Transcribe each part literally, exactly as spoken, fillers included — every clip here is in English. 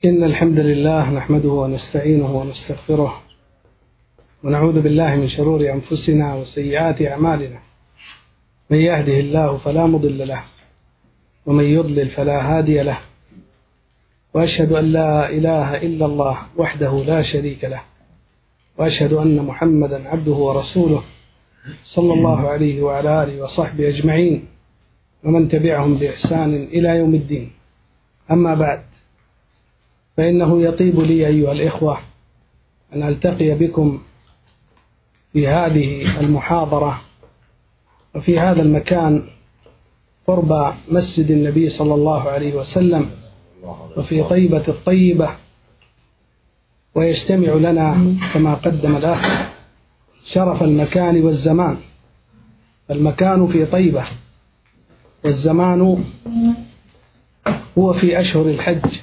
إن الحمد لله نحمده ونستعينه ونستغفره ونعوذ بالله من شرور أنفسنا وسيئات أعمالنا. من يهده الله فلا مضل له ومن يضلل فلا هادي له، وأشهد أن لا إله إلا الله وحده لا شريك له، وأشهد أن محمدا عبده ورسوله صلى الله عليه وعلى آله وصحبه أجمعين ومن تبعهم بإحسان إلى يوم الدين. أما بعد، فإنه يطيب لي أيها الإخوة أن ألتقي بكم في هذه المحاضرة وفي هذا المكان قرب مسجد النبي صلى الله عليه وسلم وفي طيبة الطيبة، ويجتمع لنا كما قدم الأخ شرف المكان والزمان. المكان في طيبة والزمان هو في أشهر الحج،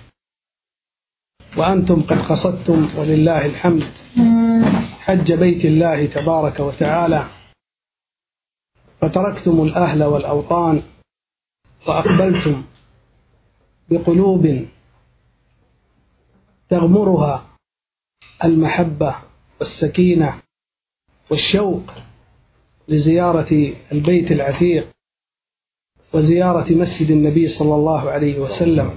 وأنتم قد قصدتم ولله الحمد حج بيت الله تبارك وتعالى، فتركتم الأهل والأوطان وأقبلتم بقلوب تغمرها المحبة والسكينة والشوق لزيارة البيت العتيق وزيارة مسجد النبي صلى الله عليه وسلم.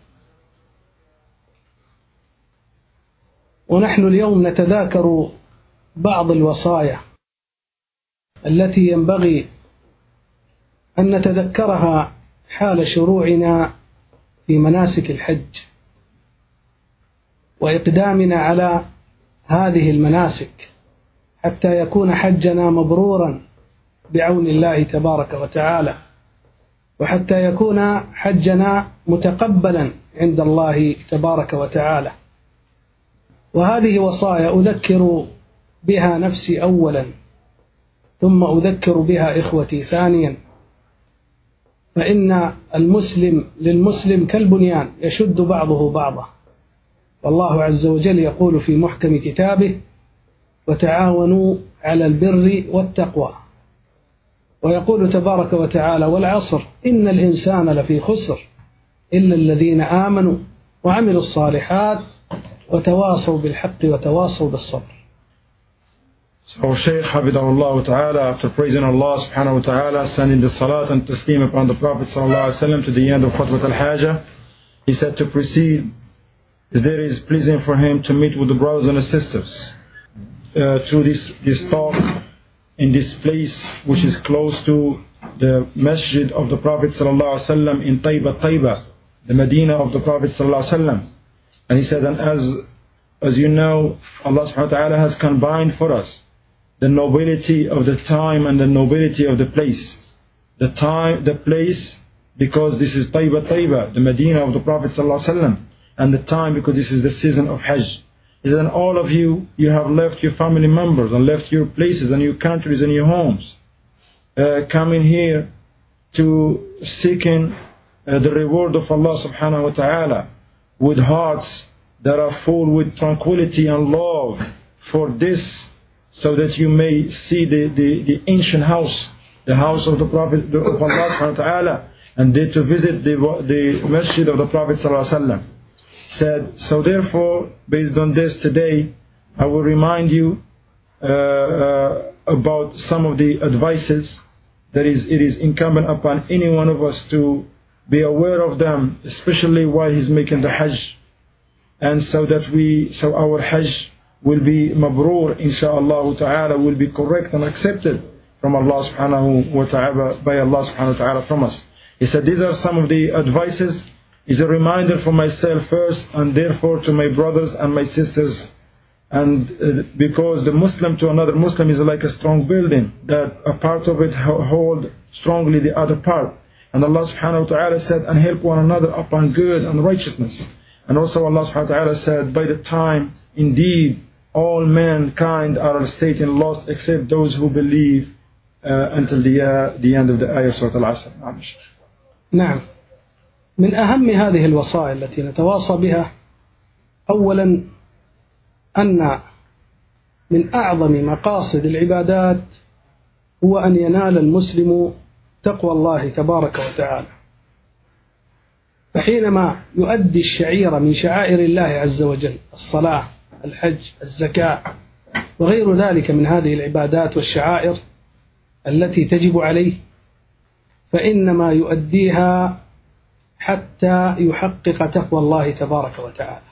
ونحن اليوم نتذاكر بعض الوصايا التي ينبغي أن نتذكرها حال شروعنا في مناسك الحج وإقدامنا على هذه المناسك، حتى يكون حجنا مبرورا بعون الله تبارك وتعالى، وحتى يكون حجنا متقبلا عند الله تبارك وتعالى. وهذه وصايا أذكر بها نفسي أولا، ثم أذكر بها إخوتي ثانيا، فإن المسلم للمسلم كالبنيان يشد بعضه بعضا، والله عز وجل يقول في محكم كتابه: وتعاونوا على البر والتقوى. ويقول تبارك وتعالى: والعصر إن الإنسان لفي خسر إلا الذين آمنوا وعملوا الصالحات وتواصوا بالحق وتواصوا بالصبر. So Shaykh Habibullah Ta'ala, after praising Allah subhanahu wa ta'ala, sending the salat and taslim upon the Prophet sallallahu alayhi wa sallam to the end of Khutbah al-Hajjah, he said to proceed, is there is pleasing for him to meet with the brothers and the sisters uh, through this, this talk in this place which is close to the masjid of the Prophet sallallahu alayhi wa sallam in Tayba Tayba, the Medina of the Prophet sallallahu alayhi wa sallam. And he said, and as, as you know, Allah subhanahu wa ta'ala has combined for us the nobility of the time and the nobility of the place. The time, the place, because this is Tayba Tayba, the Medina of the Prophet ﷺ, and the time because this is the season of Hajj. Is that all of you, you have left your family members and left your places and your countries and your homes, uh, coming here to seeking uh, the reward of Allah subhanahu wa ta'ala with hearts that are full with tranquility and love for this, so that you may see the, the, the ancient house, the house of the Prophet of Allah subhanahu wa ta'ala, and then to visit the, the masjid of the Prophet sallallahu alaihi wasallam. Said, so therefore, based on this today, I will remind you uh, uh, about some of the advices that is, it is incumbent upon any one of us to be aware of them, especially while he's making the Hajj, and so that we, so our Hajj will be mabrur, insha'Allah ta'ala, will be correct and accepted from Allah subhanahu wa ta'ala, by Allah subhanahu wa ta'ala from us. He said, these are some of the advices. It's a reminder for myself first, and therefore to my brothers and my sisters. And uh, because the Muslim to another Muslim is like a strong building, that a part of it hold strongly the other part. And Allah subhanahu wa ta'ala said, and help one another upon good and righteousness. And also Allah subhanahu wa ta'ala said, by the time, indeed, all mankind are at a state in lost except those who believe uh, until the, uh, the end of the ayah of Surah Al-Asr. نعم. من أهم هذه الوصايا التي نتواصى بها، أولا أن من أعظم مقاصد العبادات هو أن ينال المسلم تقوى الله تبارك وتعالى، فحينما يؤدي الشعيرة من شعائر الله عز وجل، الصلاة، الحج، الزكاة وغير ذلك من هذه العبادات والشعائر التي تجب عليه، فإنما يؤديها حتى يحقق تقوى الله تبارك وتعالى.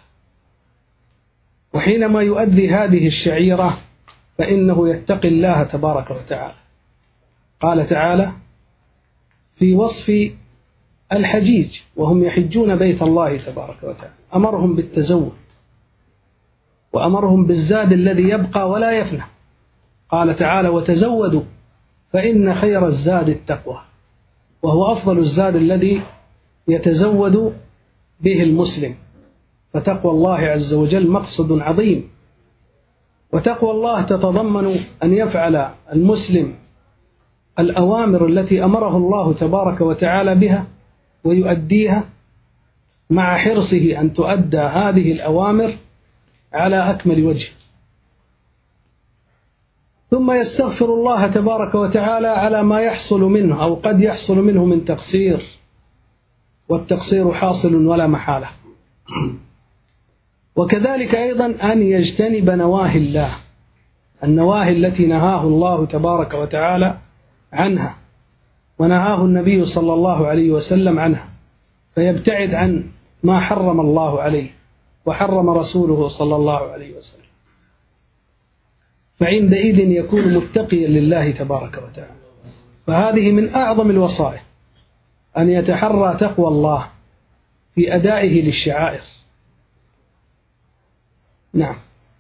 وحينما يؤدي هذه الشعيرة فإنه يتقي الله تبارك وتعالى. قال تعالى في وصف الحجيج وهم يحجون بيت الله تبارك وتعالى، أمرهم بالتزود وأمرهم بالزاد الذي يبقى ولا يفنى. قال تعالى وتزودوا فإن خير الزاد التقوى، وهو أفضل الزاد الذي يتزود به المسلم. فتقوى الله عز وجل مقصد عظيم، وتقوى الله تتضمن أن يفعل المسلم الأوامر التي أمره الله تبارك وتعالى بها ويؤديها، مع حرصه أن تؤدى هذه الأوامر على أكمل وجه. ثم يستغفر الله تبارك وتعالى على ما يحصل منه أو قد يحصل منه من تقصير، والتقصير حاصل ولا محالة. وكذلك أيضا أن يجتنب نواهي الله، النواهي التي نهاه الله تبارك وتعالى عنها ونهاه النبي صلى الله عليه وسلم عنها، فيبتعد عن ما حرم الله عليه وحرم رسوله صلى الله عليه وسلم، فعندئذ يكون متقيا لله تبارك وتعالى. فهذه من أعظم الوصايا أن يتحرى تقوى الله في أدائه للشعائر. نعم.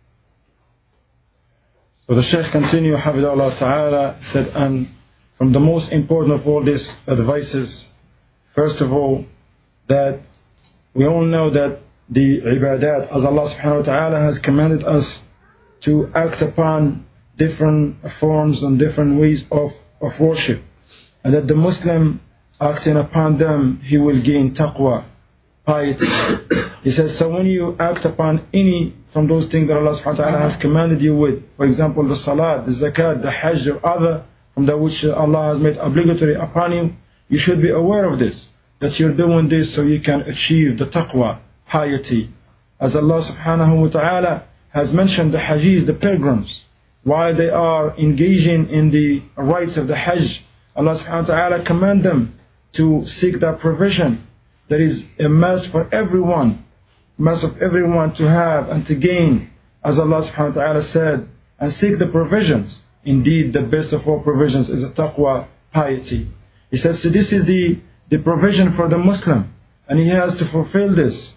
So the Shaykh continued, Hafidhahullah Ta'ala, said, and from the most important of all these advices, first of all, that we all know that the ibadat, as Allah subhanahu wa ta'ala has commanded us to act upon different forms and different ways of, of worship, and that the Muslim acting upon them, he will gain taqwa, piety. He says, so when you act upon any from those things that Allah subhanahu wa ta'ala has commanded you with, for example the salat, the zakat, the hajj or other from that which Allah has made obligatory upon you, you should be aware of this, that you're doing this so you can achieve the taqwa, piety. As Allah subhanahu wa ta'ala has mentioned the hajjis, the pilgrims, while they are engaging in the rites of the hajj, Allah subhanahu wa ta'ala command them to seek that provision. That is a must for everyone, must of everyone to have and to gain, as Allah subhanahu wa ta'ala said, and seek the provisions. Indeed, the best of all provisions is a taqwa, piety. He says, so this is the, the provision for the Muslim, and he has to fulfill this.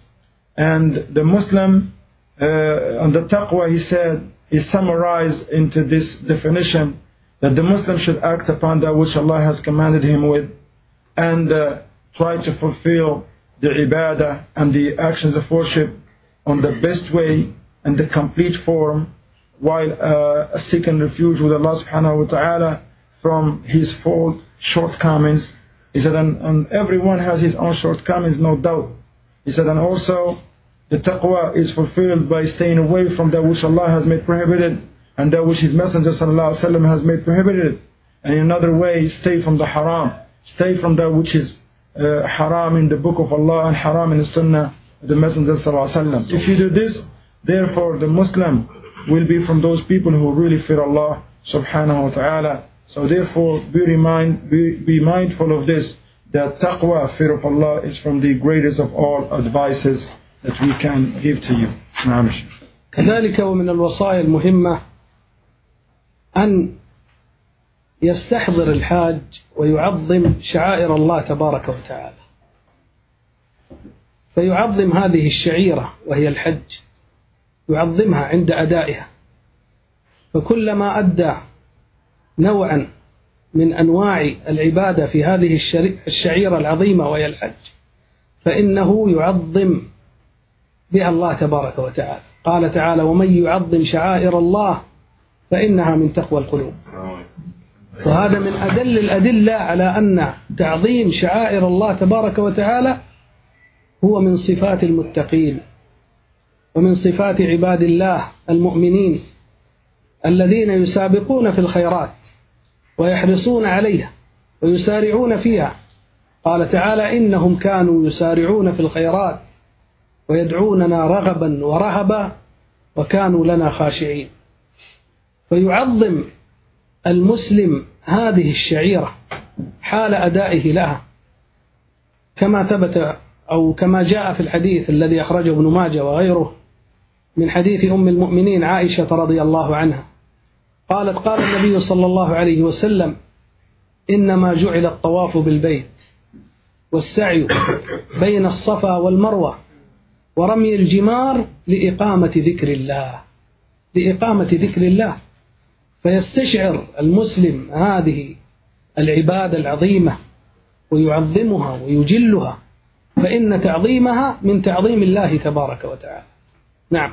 And the Muslim, uh, and the taqwa, he said, is summarized into this definition, that the Muslim should act upon that which Allah has commanded him with, and uh, try to fulfill the ibadah and the actions of worship on the best way and the complete form, while uh, seeking refuge with Allah subhanahu wa ta'ala from his fault, shortcomings. He said, and, and everyone has his own shortcomings, no doubt. He said, and also the taqwa is fulfilled by staying away from that which Allah has made prohibited and that which His Messenger sallallahu alaihi wasallam has made prohibited. And in another way, stay from the haram, stay from that which is uh, haram in the book of Allah and haram in the sunnah of the Messenger sallallahu alaihi wasallam. If you do this, therefore the Muslim will be from those people who really fear Allah subhanahu wa ta'ala. So therefore be, remind, be, be mindful of this, that taqwa, fear of Allah, is from the greatest of all advices that we can give to you. كذلك ومن الوصايا المهمة أن يستحضر الحاج ويعظم شعائر الله تبارك وتعالى، فيعظم هذه الشعيرة وهي الحج، يعظمها عند أدائها، فكلما أدى نوعا من أنواع العبادة في هذه الشعيرة العظيمة وهي الحج فإنه يعظم بها الله تبارك وتعالى. قال تعالى ومن يعظم شعائر الله فإنها من تقوى القلوب. وهذا من أدل الأدلة على أن تعظيم شعائر الله تبارك وتعالى هو من صفات المتقين ومن صفات عباد الله المؤمنين الذين يسابقون في الخيرات ويحرصون عليها ويسارعون فيها قال تعالى إنهم كانوا يسارعون في الخيرات ويدعوننا رغبا ورهبا وكانوا لنا خاشعين. فيعظم المسلم هذه الشعيرة حال أدائه لها، كما ثبت أو كما جاء في الحديث الذي أخرجه ابن ماجه وغيره من حديث أم المؤمنين عائشة رضي الله عنها قالت قال النبي صلى الله عليه وسلم إنما جعل الطواف بالبيت والسعي بين الصفا والمروة ورمي الجمار لإقامة ذكر الله لإقامة ذكر الله. فيستشعر المسلم هذه العبادة العظيمة ويعظمها ويجلها، فإن تعظيمها من تعظيم الله تبارك وتعالى. نعم.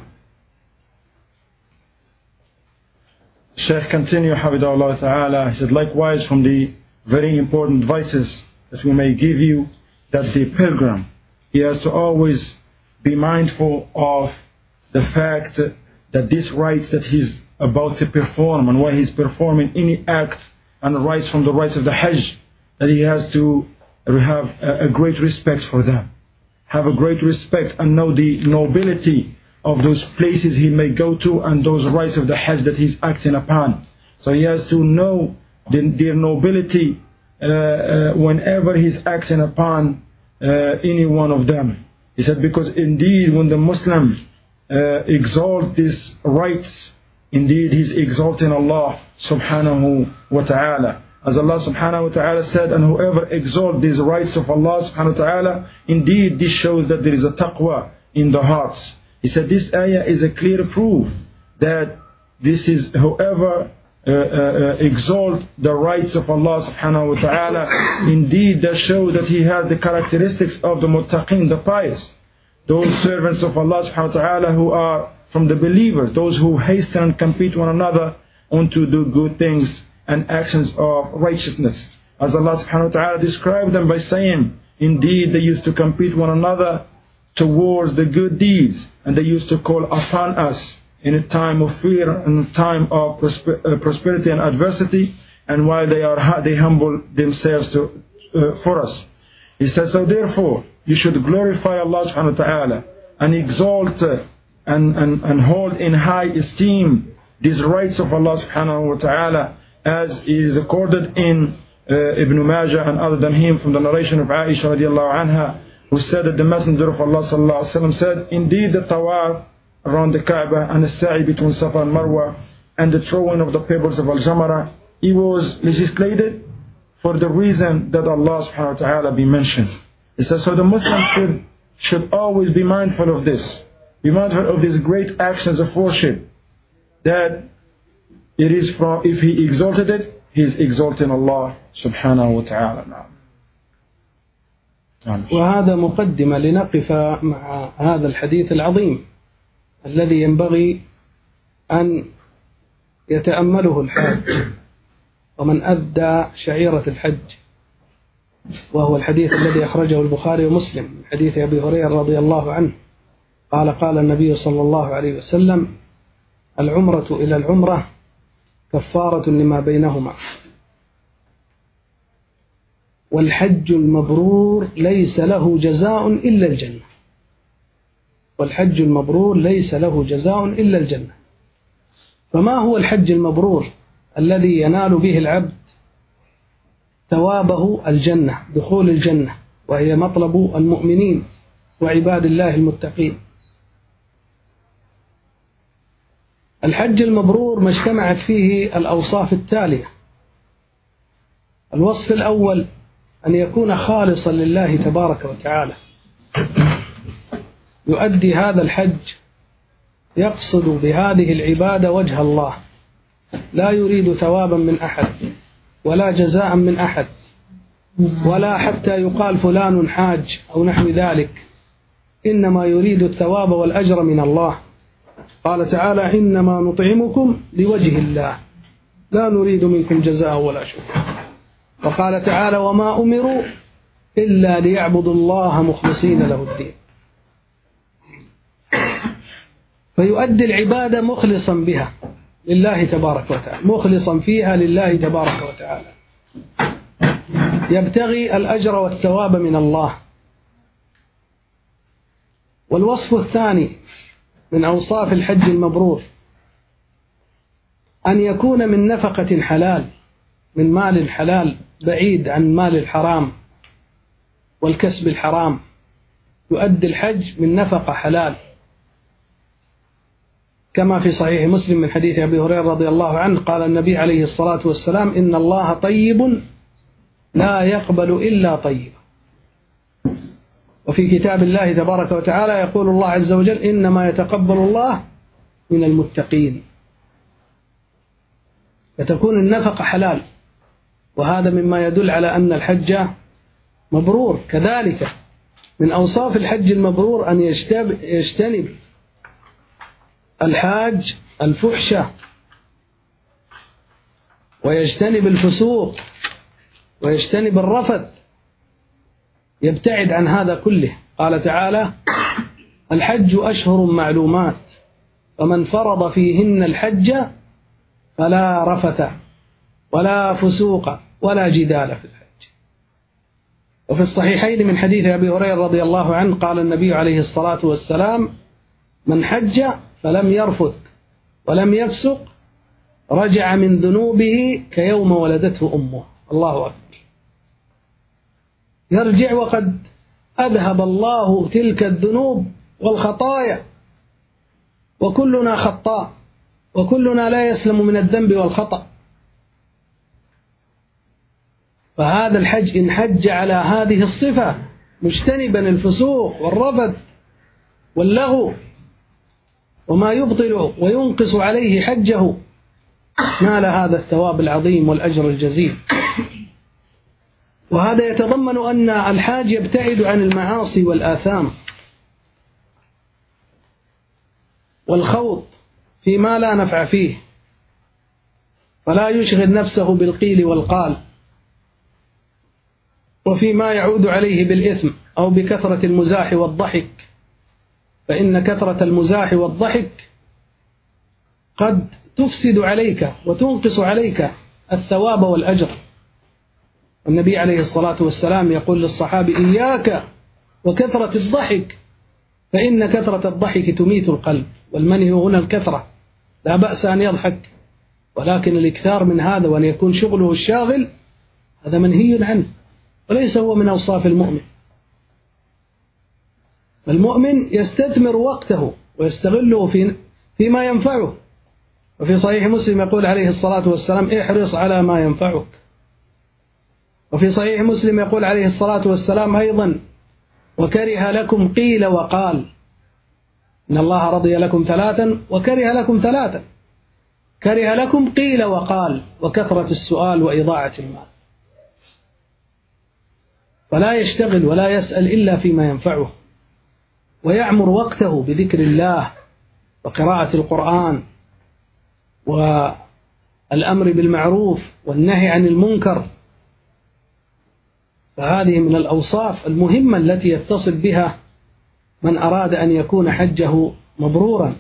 Shaykh continue, Hafidahullah Ta'ala, he said, likewise from the very important advices that we may give you, that the pilgrim, he has to always be mindful of the fact that these rites that he's about to perform and while he's performing any act and rites from the rites of the Hajj, that he has to have a great respect for them. Have a great respect and know the nobility of those places he may go to and those rites of the Hajj that he's acting upon. So he has to know the, their nobility uh, uh, whenever he's acting upon uh, any one of them. He said, because indeed when the Muslim uh, exalt these rites, indeed he's exalting Allah subhanahu wa ta'ala. As Allah subhanahu wa ta'ala said, and whoever exalts these rights of Allah subhanahu wa ta'ala, indeed this shows that there is a taqwa in the hearts. He said this ayah is a clear proof that this is whoever uh, uh, uh, exalt the rights of Allah subhanahu wa ta'ala, indeed that shows that he has the characteristics of the muttaqin, the pious, those servants of Allah subhanahu wa ta'ala who are from the believers, those who hasten and compete one another on to do good things and actions of righteousness. As Allah subhanahu wa ta'ala described them by saying, indeed they used to compete one another towards the good deeds, and they used to call upon us in a time of fear and a time of prosper, uh, prosperity and adversity, and while they are they humble themselves to, uh, for us. He says, so therefore you should glorify Allah subhanahu wa ta'ala and exalt uh, and, and, and hold in high esteem these rights of Allah subhanahu wa ta'ala, as is accorded in uh, Ibn Majah and other than him from the narration of Aisha radiallahu anha, who said that the Messenger of Allah sallallahu alaihi wasallam said, indeed the tawaf around the Kaaba and the sa'i between Safa and Marwa and the throwing of the pebbles of Al-Jamara, it was legislated for the reason that Allah subhanahu wa ta'ala be mentioned. He says, so the Muslim should, should always be mindful of this, be mindful of these great actions of worship, that it is from, if he exalted it, he is exalting Allah subhanahu wa ta'ala. وهذا مقدمة لنقف مع هذا الحديث العظيم الذي ينبغي أن يتأمله الحاج ومن أدى شعيرة الحج، وهو الحديث الذي أخرجه البخاري ومسلم من حديث أبي هريرة رضي الله عنه قال قال النبي صلى الله عليه وسلم العمرة إلى العمرة كفارة لما بينهما، والحج المبرور ليس له جزاء إلا الجنة. والحج المبرور ليس له جزاء إلا الجنة. فما هو الحج المبرور الذي ينال به العبد ثوابه الجنة، دخول الجنة، وهي مطلب المؤمنين وعباد الله المتقين؟ الحج المبرور ما اجتمعت فيه الأوصاف التالية. الوصف الأول أن يكون خالصا لله تبارك وتعالى، يؤدي هذا الحج يقصد بهذه العبادة وجه الله، لا يريد ثوابا من أحد ولا جزاء من أحد، ولا حتى يقال فلان حاج أو نحو ذلك، إنما يريد الثواب والأجر من الله. قال تعالى إنما نطعمكم لوجه الله لا نريد منكم جزاء ولا شكر. وقال تعالى وما أمروا إلا ليعبدوا الله مخلصين له الدين. فيؤدي العبادة مخلصا بها لله تبارك وتعالى، مخلصا فيها لله تبارك وتعالى. يبتغي الأجر والثواب من الله. والوصف الثاني من أوصاف الحج المبرور أن يكون من نفقة حلال، من مال الحلال بعيد عن مال الحرام والكسب الحرام، يؤدي الحج من نفقة حلال، كما في صحيح مسلم من حديث أبي هريرة رضي الله عنه قال النبي عليه الصلاة والسلام: إن الله طيب لا يقبل إلا طيب. وفي كتاب الله تبارك وتعالى يقول الله عز وجل: إنما يتقبل الله من المتقين. فتكون النفقة حلال، وهذا مما يدل على أن الحج مبرور. كذلك من أوصاف الحج المبرور أن يجتنب الحاج الفحشة، ويجتنب الفسوق، ويجتنب الرفث، يبتعد عن هذا كله. قال تعالى: الحج أشهر معلومات فمن فرض فيهن الحج فلا رفث ولا فسوق ولا جدال في الحج. وفي الصحيحين من حديث أبي هريرة رضي الله عنه قال النبي عليه الصلاة والسلام: من حج فلم يرفث ولم يفسق رجع من ذنوبه كيوم ولدته أمه. الله أكبر. يرجع وقد أذهب الله تلك الذنوب والخطايا، وكلنا خطاء، وكلنا لا يسلم من الذنب والخطأ. فهذا الحج إن حج على هذه الصفة مجتنبا الفسوق والرفث واللغو وما يبطل وينقص عليه حجه، نال هذا الثواب العظيم والأجر الجزيل. وهذا يتضمن أن الحاج يبتعد عن المعاصي والآثام والخوض فيما لا نفع فيه، فلا يشغل نفسه بالقيل والقال وفيما يعود عليه بالإثم أو بكثرة المزاح والضحك، فإن كثرة المزاح والضحك قد تفسد عليك وتنقص عليك الثواب والأجر. النبي عليه الصلاة والسلام يقول للصحابي: إياك وكثرة الضحك فإن كثرة الضحك تميت القلب. والمنهي هنا الكثرة، لا بأس أن يضحك، ولكن الإكثار من هذا وأن يكون شغله الشاغل هذا منهي عنه، وليس هو من أوصاف المؤمن. المؤمن يستثمر وقته ويستغله في فيما ينفعه. وفي صحيح مسلم يقول عليه الصلاة والسلام: احرص على ما ينفعك. وفي صحيح مسلم يقول عليه الصلاة والسلام أيضا: وكره لكم قيل وقال، إن الله رضي لكم ثلاثا وكره لكم ثلاثا، كره لكم قيل وقال وكثرة السؤال وإضاعة المال. فلا يشتغل ولا يسأل إلا فيما ينفعه، ويعمر وقته بذكر الله وقراءة القرآن والأمر بالمعروف والنهي عن المنكر. فهذه من الأوصاف المهمة التي يتصل بها من أراد أن يكون حجه مبرورا.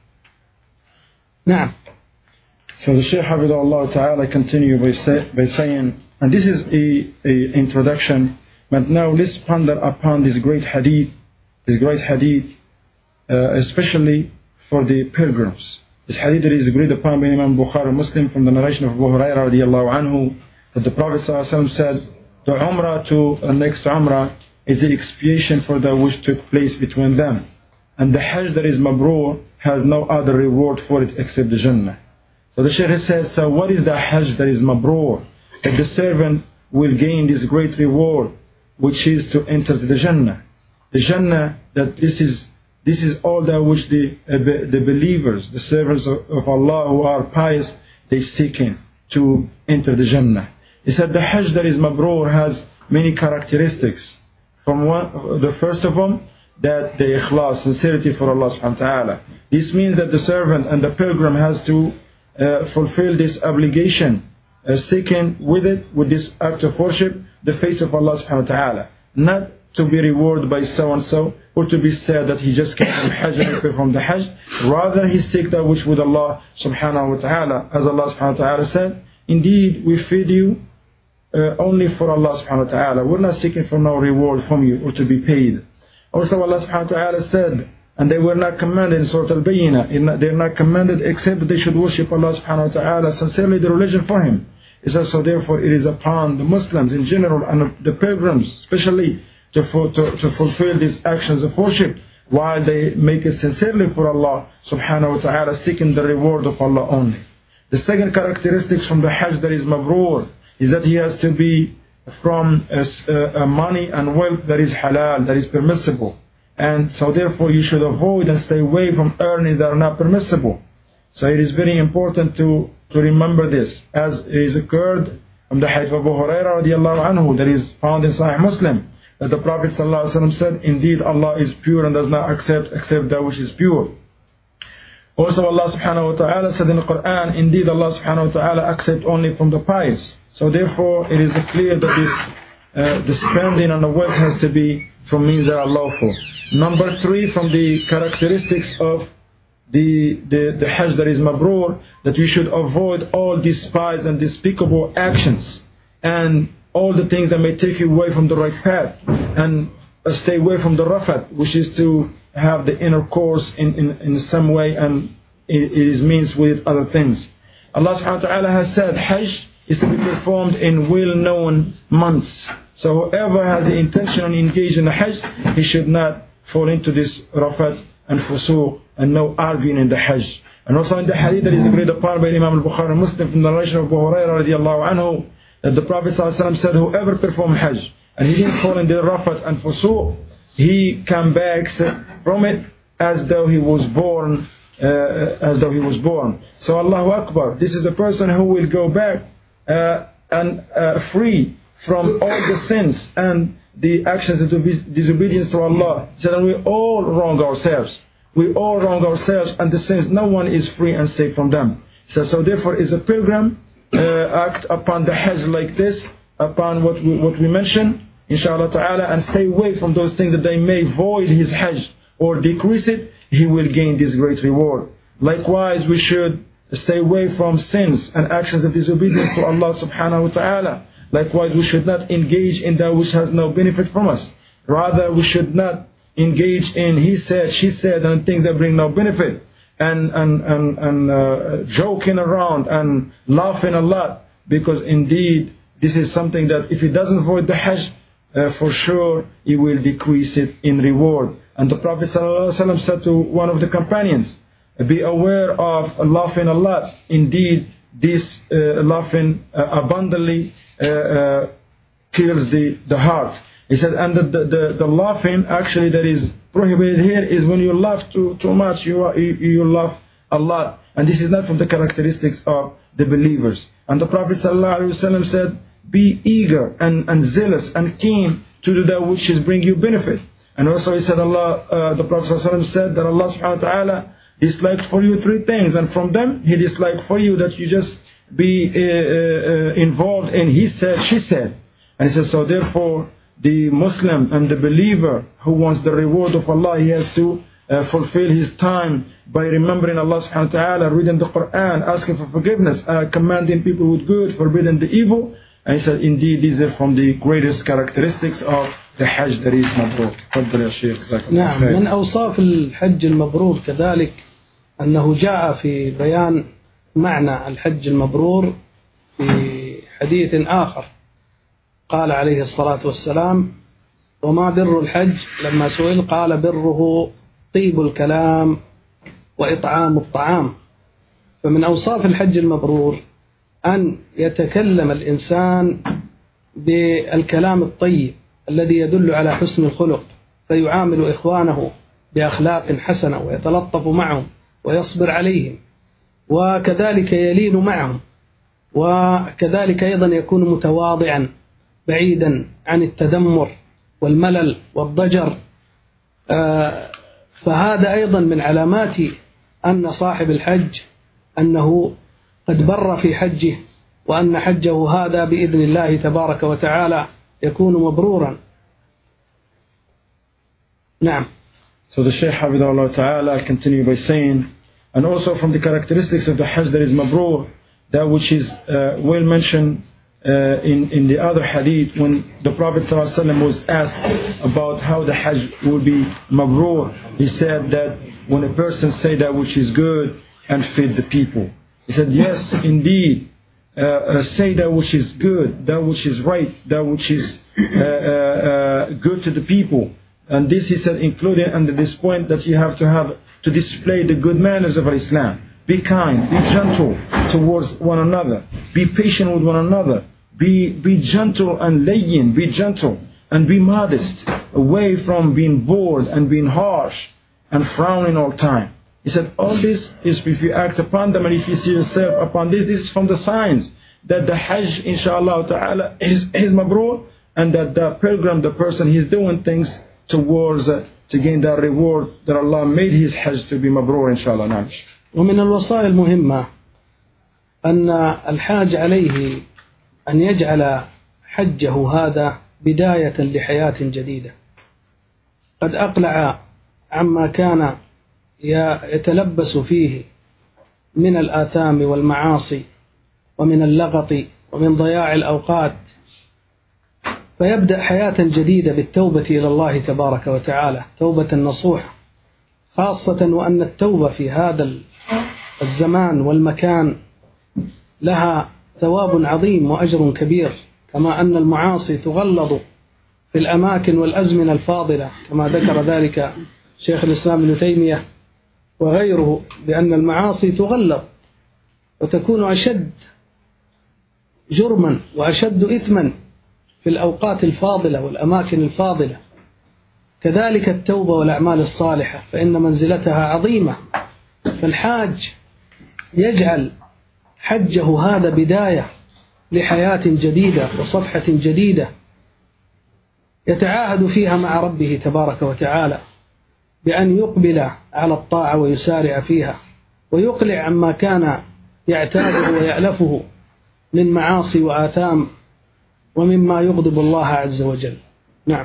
نعم. So the Shaykh Hafidhahullah Ta'ala continue by, say, by saying, and this is a, a introduction, but now let's ponder upon this great hadith, this great hadith, uh, especially for the pilgrims. This hadith is agreed upon by Imam Bukhari Muslim from the narration of Abu Hurairah radiallahu anhu, that the Prophet ﷺ said, the Umrah to the next Umrah is the expiation for that which took place between them. And the Hajj that is Mabrur has no other reward for it except the Jannah. So the Shaykh says, so what is the Hajj that is Mabrur? That the servant will gain this great reward, which is to enter the Jannah. The Jannah, that this is this is all that which the uh, the believers, the servants of, of Allah who are pious, they seeking to enter the Jannah. He said the Hajj that is Mabrur has many characteristics. From one, the first of them, that the ikhlas, sincerity for Allah subhanahu wa ta'ala. This means that the servant and the pilgrim has to uh, fulfill this obligation, uh, seeking with it, with this act of worship, the face of Allah subhanahu wa ta'ala. Not to be rewarded by so-and-so, or to be said that he just came from Hajj and performed the Hajj. Rather, he seek that which with Allah subhanahu wa ta'ala. As Allah subhanahu wa ta'ala said, indeed, we feed you uh, only for Allah subhanahu wa ta'ala. We're not seeking for no reward from you or to be paid. Also Allah subhanahu wa ta'ala said, and they were not commanded in Surah Al-Bayyinah, they're not commanded except that they should worship Allah subhanahu wa ta'ala sincerely, the religion for Him. It says, so therefore it is upon the Muslims in general and the pilgrims especially to, to, to fulfill these actions of worship while they make it sincerely for Allah subhanahu wa ta'ala, seeking the reward of Allah only. The second characteristic from the Hajj that is mabrur is that he has to be from a, a money and wealth that is halal, that is permissible. And so therefore you should avoid and stay away from earnings that are not permissible. So it is very important to, to remember this, as is occurred from the hadith of Abu Hurairah radiallahu anhu that is found in Sahih Muslim, that the Prophet sallallahu alaihi wasallam said, indeed Allah is pure and does not accept except that which is pure. Also Allah subhanahu wa ta'ala said in the Quran, indeed Allah subhanahu wa ta'ala accepts only from the pious. So therefore it is clear that this uh, the spending on the wealth has to be from means that are lawful. Number three, from the characteristics of the, the, the Hajj that is mabrur, that we should avoid all despised and despicable actions and all the things that may take you away from the right path, and uh, stay away from the rafat, which is to have the intercourse in, in, in some way, and it, it is means with other things. Allah subhanahu wa ta'ala has said Hajj is to be performed in well-known months. So whoever has the intention and engage in the Hajj, he should not fall into this rafat and fusuq and no arguing in the Hajj. And also in the hadith that is agreed upon by Imam al-Bukhari and Muslim from the narration of Abu Hurairah radiallahu anhu, that the Prophet ﷺ said, whoever performed Hajj and he didn't fall in the rafat and fusuq, he comes back from it as though he was born, uh, as though he was born. So Allahu Akbar, this is a person who will go back uh, and uh, free from all the sins and the actions of disobedience to Allah. So that we all wrong ourselves. We all wrong ourselves, and the sins, no one is free and safe from them. So, so therefore is a pilgrim uh, act upon the Hajj like this, upon what we, what we mentioned, inshallah ta'ala, and stay away from those things that they may void his Hajj or decrease it, he will gain this great reward. Likewise, we should stay away from sins and actions of disobedience to Allah subhanahu wa ta'ala. Likewise, we should not engage in that which has no benefit from us. Rather, we should not engage in he said, she said, and things that bring no benefit, and and and, and uh, joking around and laughing a lot, because indeed this is something that if he doesn't avoid the Hajj, uh, for sure he will decrease it in reward. And the Prophet ﷺ said to one of the companions, be aware of laughing a lot. Indeed, this uh, laughing uh, abundantly uh, uh, kills the, the heart. He said, and the, the, the, the laughing actually that is prohibited here is when you laugh too, too much, you, are, you, you laugh a lot. And this is not from the characteristics of the believers. And the Prophet ﷺ said, be eager and, and zealous and keen to do that which is bring you benefit. And also he said, Allah, uh, the Prophet ﷺ said that Allah subhanahu wa ta'ala disliked for you three things, and from them he disliked for you that you just be uh, uh, involved in he said, she said. And he says, so therefore the Muslim and the believer who wants the reward of Allah, he has to uh, fulfill his time by remembering Allah subhanahu wa ta'ala, reading the Quran, asking for forgiveness, uh, commanding people with good, forbidding the evil. And he said, indeed, these are from the greatest characteristics of the Hajj that is mabrur. تفضل يا شيخ. نعم، من أوصاف الحج المبرور كذلك أنه جاء في بيان معنى الحج المبرور في حديث آخر. قال عليه الصلاة والسلام: وما بر الحج؟ لما سئل قال: بره طيب الكلام وإطعام الطعام. فمن أوصاف الحج المبرور أن يتكلم الإنسان بالكلام الطيب الذي يدل على حسن الخلق، فيعامل إخوانه بأخلاق حسنة ويتلطف معهم ويصبر عليهم، وكذلك يلين معهم، وكذلك أيضا يكون متواضعا بعيدا عن التذمر والملل والضجر. فهذا أيضا من علامات أن صاحب الحج أنه قد بر في حجه، وأن حجه هذا بإذن الله تبارك وتعالى يكون مبرورا. نعم. So the Shaykh Hafidhahullah Ta'ala continue by saying, and also from the characteristics of the Hajj that is mabrur, that which is uh, well mentioned uh, in, in the other hadith, when the Prophet ﷺ was asked about how the Hajj will be mabrur, he said that when a person say that which is good and feed the people. He said, yes, indeed, uh, uh, say that which is good, that which is right, that which is uh, uh, uh, good to the people. And this, he said, including under this point that you have to have to display the good manners of Islam. Be kind, be gentle towards one another, be patient with one another, be, be gentle and layyin, be gentle and be modest, away from being bored and being harsh and frowning all the time. He said, all this is if you act upon them and if you see yourself upon this, this is from the signs that the Hajj, inshallah ta'ala, is, is mabrur, and that the pilgrim, the person, he's doing things towards uh, to gain that reward that Allah made his Hajj to be mabrur, inshallah. نعم. ومن الوصايا المهمة أن الحاج عليه أن يجعل حجه هذا بداية لحياة جديدة. قد أقلع عما كان يتلبس فيه من الآثام والمعاصي ومن اللغط ومن ضياع الأوقات، فيبدأ حياة جديدة بالتوبة إلى الله تبارك وتعالى، توبة نصوحة، خاصة وأن التوبة في هذا الزمان والمكان لها ثواب عظيم وأجر كبير، كما أن المعاصي تغلظ في الأماكن والأزمنة الفاضلة، كما ذكر ذلك شيخ الإسلام ابن تيمية وغيره، بأن المعاصي تغلظ وتكون أشد جرما وأشد إثما في الأوقات الفاضلة والأماكن الفاضلة. كذلك التوبة والأعمال الصالحة فإن منزلتها عظيمة، فالحاج يجعل حجه هذا بداية لحياة جديدة وصفحة جديدة يتعاهد فيها مع ربه تبارك وتعالى بأن يقبل على الطاعة ويسارع فيها ويقلع عما كان يعتاده ويألفه من معاصي وآثام ومما يغضب الله عز وجل. نعم.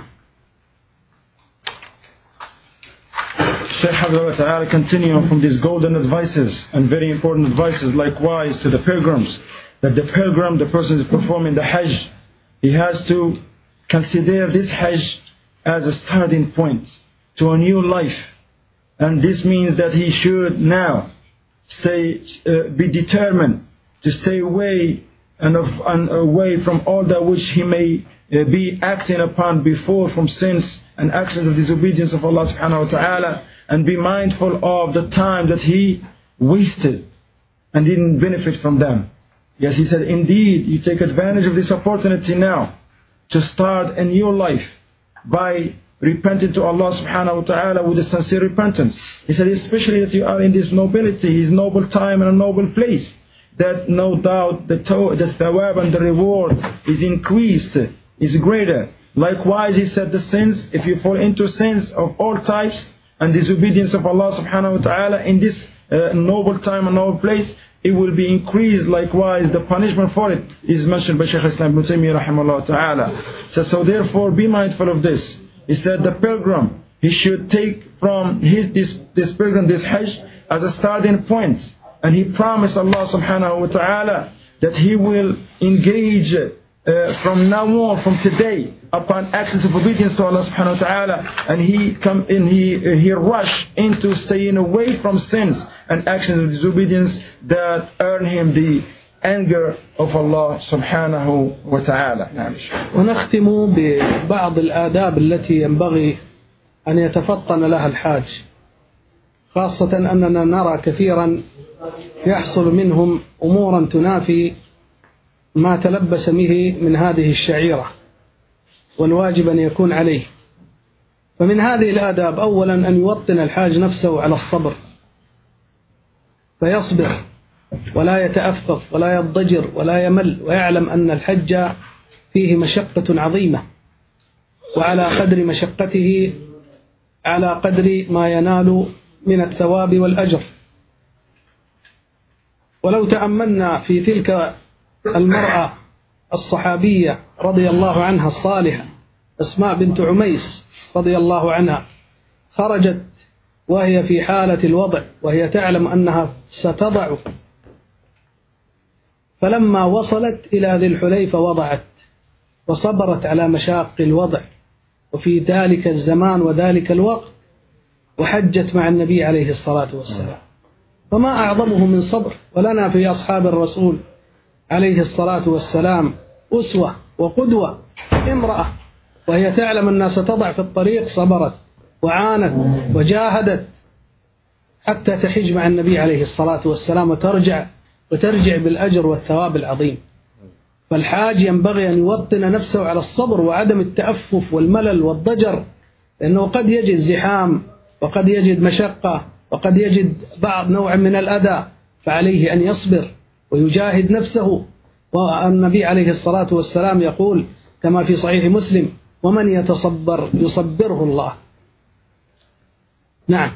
Shaykh Habibullah Ta'ala continuing from these golden advices and very important advices likewise to the pilgrims, that the pilgrim, the person who is performing the Hajj, he has to consider this Hajj as a starting point to a new life, and this means that he should now stay, uh, be determined to stay away and, of, and away from all that which he may uh, be acting upon before from sins and actions of disobedience of Allah subhanahu wa ta'ala, and be mindful of the time that he wasted and didn't benefit from them. Yes, he said, indeed, you take advantage of this opportunity now to start a new life by repenting to Allah subhanahu wa ta'ala with a sincere repentance. He said, especially that you are in this nobility, his noble time and a noble place, that no doubt the, to- the thawab and the reward is increased, is greater. Likewise, he said, the sins, if you fall into sins of all types and disobedience of Allah subhanahu wa ta'ala in this uh, noble time and noble place, it will be increased. Likewise, the punishment for it is mentioned by Shaykh Islam Ibn Taymiyyah rahimahullah ta'ala. So, so therefore, be mindful of this. He said the pilgrim, he should take from his this, this pilgrim, this Hajj, as a starting point. And he promised Allah subhanahu wa ta'ala that he will engage uh, from now on, from today, upon actions of obedience to Allah subhanahu wa ta'ala, and he come in, he uh, he rush into staying away from sins and actions of disobedience that earn him the anger of Allah subhanahu wa ta'ala. ونختم ببعض الآداب التي ينبغي أن يتفطن لها الحاج، خاصة أننا نرى كثيرا يحصل منهم أمورا تنافي ما تلبس به من هذه الشعيرة، والواجب أن يكون عليه. فمن هذه الآداب أولا أن يوطن الحاج نفسه على الصبر، فيصبر ولا يتأفف ولا يضجر ولا يمل، ويعلم أن الحج فيه مشقة عظيمة، وعلى قدر مشقته على قدر ما ينال من الثواب والأجر. ولو تأملنا في تلك المرأة الصحابية رضي الله عنها الصالحة أسماء بنت عميس رضي الله عنها، خرجت وهي في حالة الوضع، وهي تعلم أنها ستضع فلما وصلت إلى ذي الحليفة وضعت وصبرت على مشاق الوضع وفي ذلك الزمان وذلك الوقت، وحجت مع النبي عليه الصلاة والسلام. فما أعظمه من صبر. ولنا في أصحاب الرسول عليه الصلاة والسلام أسوة وقدوة. امرأة وهي تعلم أنها ستضع في الطريق صبرت وعانت وجاهدت حتى تحج مع النبي عليه الصلاة والسلام وترجع وترجع بالأجر والثواب العظيم. فالحاج ينبغي أن يوطن نفسه على الصبر وعدم التأفف والملل والضجر، لأنه قد يجد زحام وقد يجد مشقة وقد يجد بعض نوع من الأذى، فعليه أن يصبر ويجاهد نفسه. والنبي عليه الصلاة والسلام يقول كما في صحيح مسلم: ومن يتصبر يصبره الله. نعم.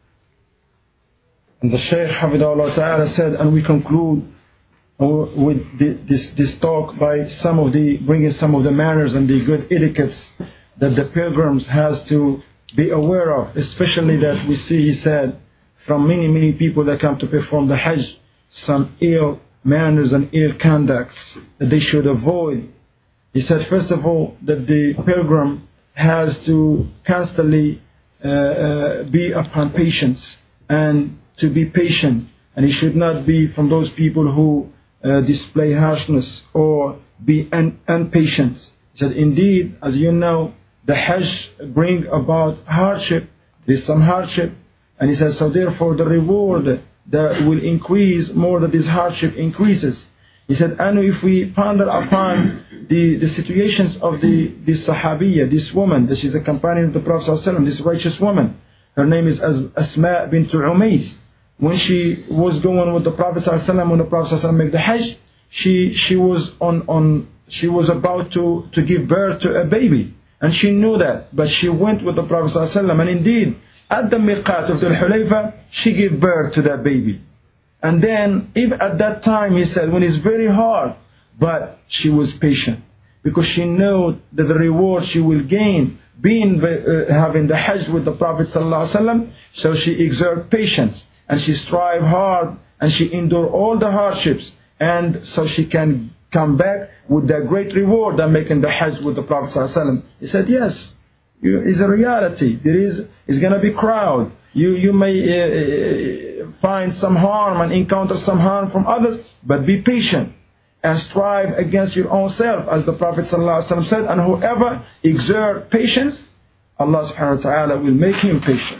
And the Shaykh Hafidahullah Ta'ala said, and we conclude with this, this talk by some of the, bringing some of the manners and the good etiquettes that the pilgrims has to be aware of, especially that we see, he said, from many, many people that come to perform the Hajj, some ill manners and ill conducts that they should avoid. He said, first of all, that the pilgrim has to constantly uh, uh, be upon patience and to be patient, and he should not be from those people who uh, display harshness or be un- impatient. He said, indeed, as you know, the Hajj bring about hardship. There is some hardship, and he says, so therefore the reward that will increase more that this hardship increases. He said, and if we ponder upon the, the situations of the this Sahabiya, this woman, that she's a companion of the Prophet ﷺ, this righteous woman, her name is Asma bint Umays. When she was going with the Prophet ﷺ, when the Prophet ﷺ made the Hajj, she she was on on she was about to to give birth to a baby, and she knew that, but she went with the Prophet ﷺ, and indeed at the miqat of the Hulayfa, she gave birth to that baby. And then, even at that time, he said, when it's very hard, but she was patient, because she knew that the reward she will gain being uh, having the Hajj with the Prophet ﷺ, so she exerted patience, and she strived hard, and she endured all the hardships, and so she can come back with that great reward of making the Hajj with the Prophet ﷺ. He said, yes, it's a reality. There is, it's going to be crowd. You, you may uh, find some harm and encounter some harm from others, but be patient and strive against your own self, as the Prophet ﷺ said, and whoever exert patience, Allah subhanahu wa ta'ala will make him patient.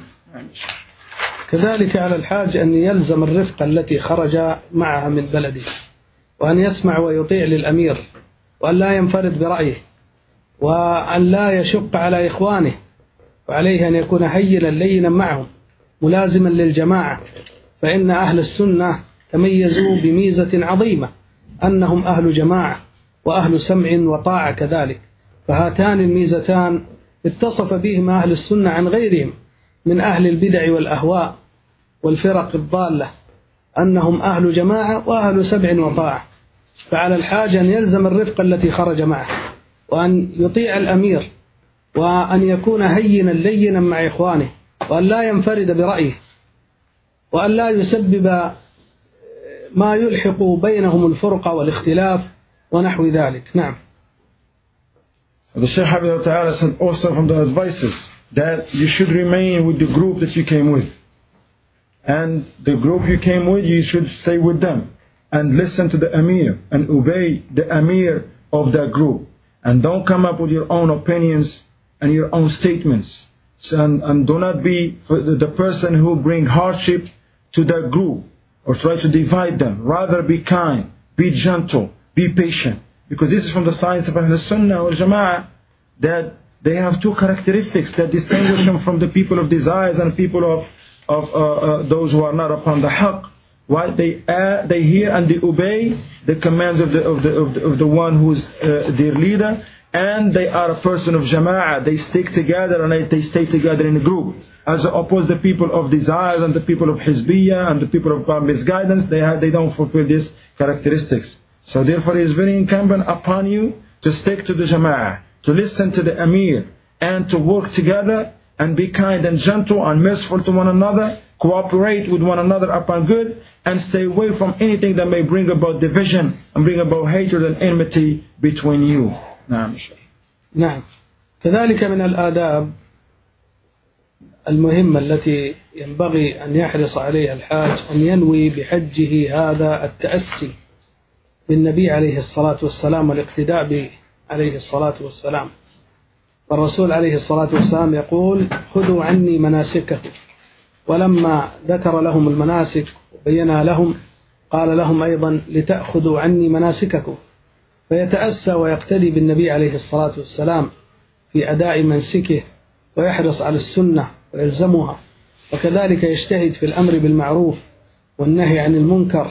كذلك على الحاج أن يلزم الرفقة التي خرج معها من بلده، وأن يسمع ويطيع للأمير، وأن لا ينفرد برأيه، وأن لا يشق على إخوانه، وعليه أن يكون هينا لينا معهم ملازما للجماعة. فإن أهل السنة تميزوا بميزة عظيمة، أنهم أهل جماعة وأهل سمع وطاعة كذلك. فهاتان الميزتان اتصف بهما أهل السنة عن غيرهم من أهل البدع والأهواء والفرق الضالة، أنهم أهل جماعة وأهل سمع وطاعة. فعلى الحاج أن يلزم الرفقة التي خرج معه، وأن يطيع الأمير، وأن يكون هينا لينا مع إخوانه، وأن لا ينفرد برأيه، وأن لا يسبب ما يلحق بينهم الفرقة والاختلاف ونحو ذلك. نعم. So the Shaykh Hafidahullah Ta'ala said also from the advices that you should remain with the group that you came with. And the group you came with, you should stay with them and listen to the Amir and obey the Amir of that group. And don't come up with your own opinions and your own statements. So, and, and do not be the, the person who bring hardship to that group or try to divide them. Rather be kind, be gentle, be patient. Because this is from the science of Ahl Sunnah wal Jama'ah, that they have two characteristics that distinguish them from the people of desires and people of, of uh, uh, those who are not upon the haqq. Why? They uh, they hear and they obey the commands of the of the of the, of the one who is uh, their leader, and they are a person of jama'ah. They stick together and they, they stay together in a group. As opposed to the people of desires and the people of hizbiyah and the people of misguidance, they have, they don't fulfill these characteristics. So therefore, it is very incumbent upon you to stick to the jama'ah, to listen to the amir, and to work together and be kind and gentle and merciful to one another, cooperate with one another upon good, and stay away from anything that may bring about division and bring about hatred and enmity between you. نعم. نعم. كذلك من الآداب المهمة التي ينبغي أن يحرص عليها الحاج أن ينوي بحجه هذا التأسي بالنبي عليه الصلاة والسلام والاقتداء به عليه الصلاة والسلام. والرسول عليه الصلاة والسلام يقول: خذوا عني مناسككم. ولما ذكر لهم المناسك وبينها لهم قال لهم أيضا: لتأخذوا عني مناسككم. فيتأسى ويقتدي بالنبي عليه الصلاة والسلام في أداء منسكه ويحرص على السنة ويلزمها، وكذلك يجتهد في الأمر بالمعروف والنهي عن المنكر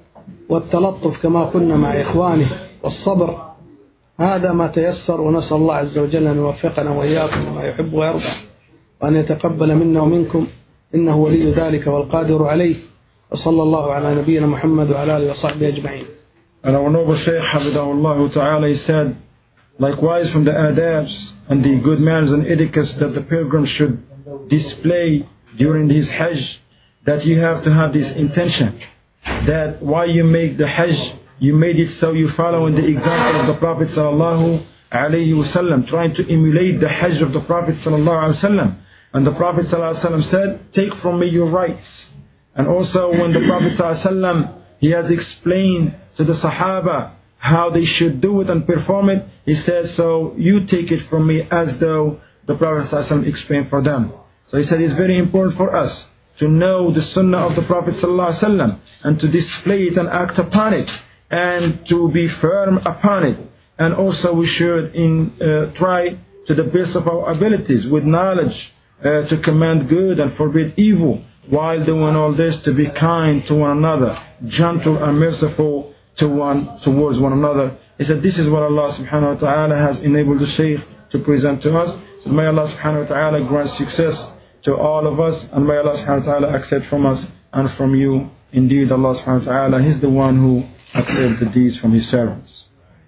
والتلطف كما قلنا مع إخوانه والصبر. هذا ما تيسر، ونسأل الله عز وجل أن يوفقنا وإياكم لما يحب ويرضى، وأن يتقبل منا ومنكم، إنه ولي ذلك والقادر عليه. وصلى الله على نبينا محمد وعلى آله وصحبه أجمعين. And our noble Shaykh Hafidahullah Ta'ala, he said, likewise from the adabs and the good manners and etiquettes that the pilgrim should display during his Hajj, that you have to have this intention, that while you make the Hajj, you made it so you follow in the example of the Prophet Sallallahu Alaihi Wasallam, trying to emulate the Hajj of the Prophet Sallallahu Alaihi Wasallam. And the Prophet Sallallahu Alaihi Wasallam said, take from me your rights. And also when the Prophet Sallallahu Alaihi Wasallam, he has explained to the Sahaba how they should do it and perform it, he said, so you take it from me as though the Prophet ﷺ explained for them. So he said it's very important for us to know the Sunnah of the Prophet ﷺ and to display it and act upon it and to be firm upon it. And also we should in, uh, try to the best of our abilities with knowledge uh, to command good and forbid evil, while doing all this to be kind to one another, gentle and merciful to one towards one another. He said this is what Allah subhanahu wa ta'ala has enabled the Shaykh to present to us. So may Allah subhanahu wa ta'ala grant success to all of us, and may Allah subhanahu wa ta'ala accept from us and from you. Indeed, Allah subhanahu wa ta'ala is the one who accepts the deeds from his servants.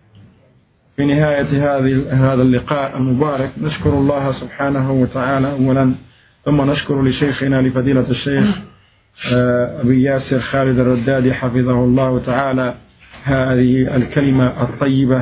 في نهاية هذا اللقاء المبارك نشكر الله سبحانه وتعالى أولا، ثم نشكر لشيخنا لفضيلة الشيخ أبي ياسر خالد الردادي حفظه الله تعالى هذه الكلمة الطيبة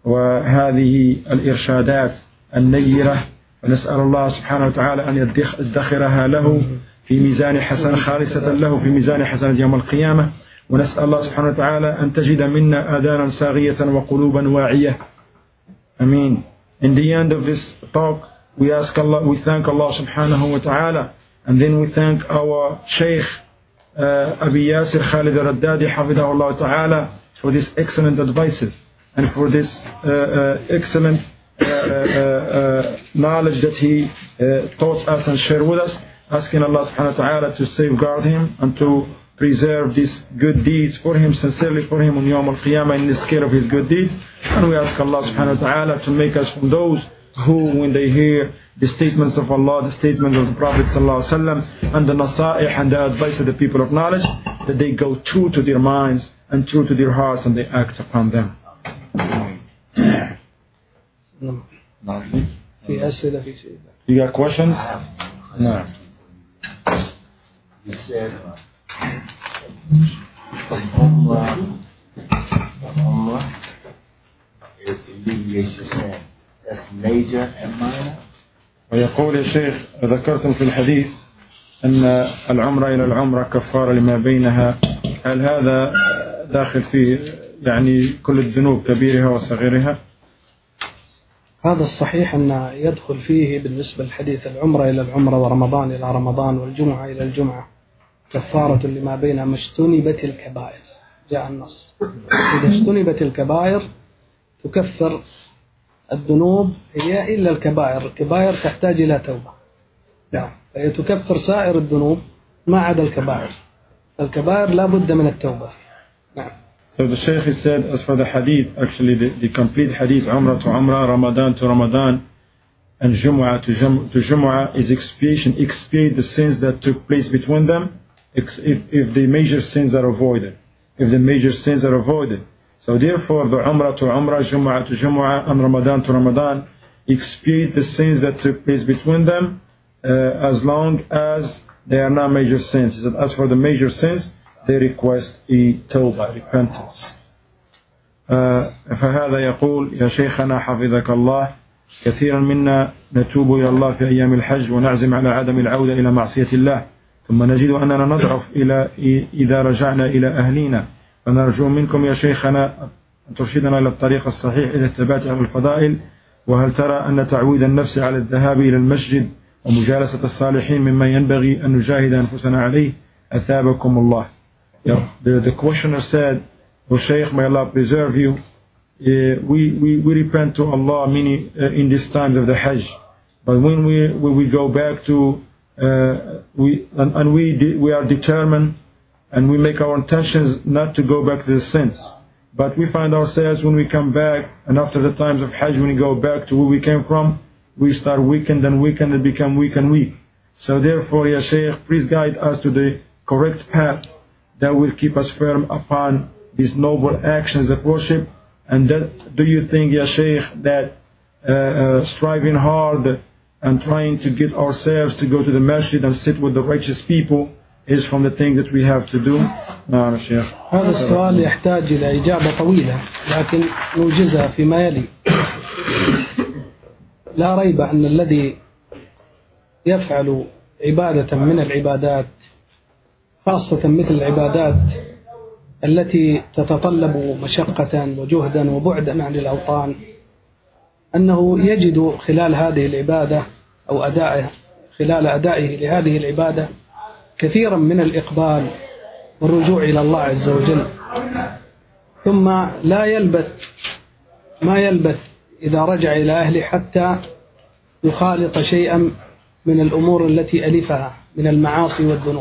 وهذه الإرشادات النيرة، ونسأل الله سبحانه وتعالى أن يدخرها له في ميزان حسنة خالصة له في ميزان حسنة يوم القيامة. ونسأل الله سبحانه وتعالى أن تجد منا آذانا صاغية وقلوبا واعية. Ameen. In the end of this talk, we ask Allah, we thank Allah subhanahu wa ta'ala, and then we thank our Shaykh uh, Abi Yasir Khalid al-Raddadi hafidahullah ta'ala for these excellent advices and for this uh, uh, excellent uh, uh, uh, knowledge that he uh, taught us and shared with us, asking Allah subhanahu wa ta'ala to safeguard him and to preserve these good deeds for him, sincerely for him on Yawm al-Qiyamah in the scale of his good deeds. And we ask Allah subhanahu wa ta'ala to make us from those who, when they hear the statements of Allah, the statements of the Prophet sallallahu alaihi wasallam, and the nasa'ih and the advice of the people of knowledge, that they go true to their minds and true to their hearts and they act upon them. You got questions? No. You said the Umrah, the Umrah is alleviates your sin. That's major and minor. ويقول يا شيخ ذكرتم في الحديث أن العمرة إلى العمرة كفارة لما بينها، هل هذا داخل فيه يعني كل الذنوب كبيرها وصغيرها؟ هذا الصحيح أن يدخل فيه بالنسبة للحديث العمرة إلى العمرة ورمضان إلى رمضان والجمعة إلى الجمعة كفارة لما بينها ما اجتنبت الكبائر. جاء النص إذا اجتنبت الكبائر تكفر الذنوب هي إلا الكبائر. الكبائر تحتاج إلى توبة، نعم، فهي تكفر سائر الذنوب ما عدا الكبائر. الكبائر لا بد من التوبة. نعم. So the Shaykh said, as for the hadith, actually the, the complete hadith, Umrah to Umrah, Ramadan to Ramadan, and Jumu'ah to, Jum, to Jumu'ah is expiation, expiate the sins that took place between them, if, if the major sins are avoided. If the major sins are avoided. So therefore, the Umrah to Umrah, Jumu'ah to Jumu'ah, and Ramadan to Ramadan, expiate the sins that took place between them, uh, as long as they are not major sins. He said, as for the major sins, they request a tawbah, repentance. uh, فهذا يقول يا شيخنا حفظك الله كثيرا منا نتوب إلى الله في أيام الحج ونعزم على عدم العودة إلى معصية الله ثم نجد أننا نضعف إلى إذا رجعنا إلى أهلنا فنرجو منكم يا شيخنا أن ترشدنا إلى الطريق الصحيح إلى الثبات على الفضائل. وهل ترى أن تعويد النفس على الذهاب إلى المسجد ومجالسة الصالحين مما ينبغي أن نجاهد أنفسنا عليه أثابكم الله. Yeah, the, the questioner said, O Shaykh, may Allah preserve you, uh, we, we, we repent to Allah many, uh, in these times of the Hajj, but when we, when we go back to, uh, we, and, and we, de- we are determined and we make our intentions not to go back to the sins. But we find ourselves when we come back, and after the times of Hajj, when we go back to where we came from, we start weakened and weakened and become weak and weak. So therefore, Ya Shaykh, please guide us to the correct path that will keep us firm upon these noble actions of worship. And that, do you think, Ya Shaykh, that uh, uh, striving hard and trying to get ourselves to go to the masjid and sit with the righteous people is from the things that we have to do? نعم يا شيخ. هذا السؤال يحتاج إلى إجابة طويلة لكن نوجزها فيما يلي. لا ريب أن الذي يفعل عبادة من العبادات خاصة مثل العبادات التي تتطلب مشقة وجهدا وبعدا عن الأوطان أنه يجد خلال هذه العبادة أو أدائها خلال أدائه لهذه العبادة كثيرا من الإقبال والرجوع إلى الله عز وجل، ثم لا يلبث ما يلبث إذا رجع إلى أهله حتى يخالط شيئا من الأمور التي ألفها من المعاصي والذنوب.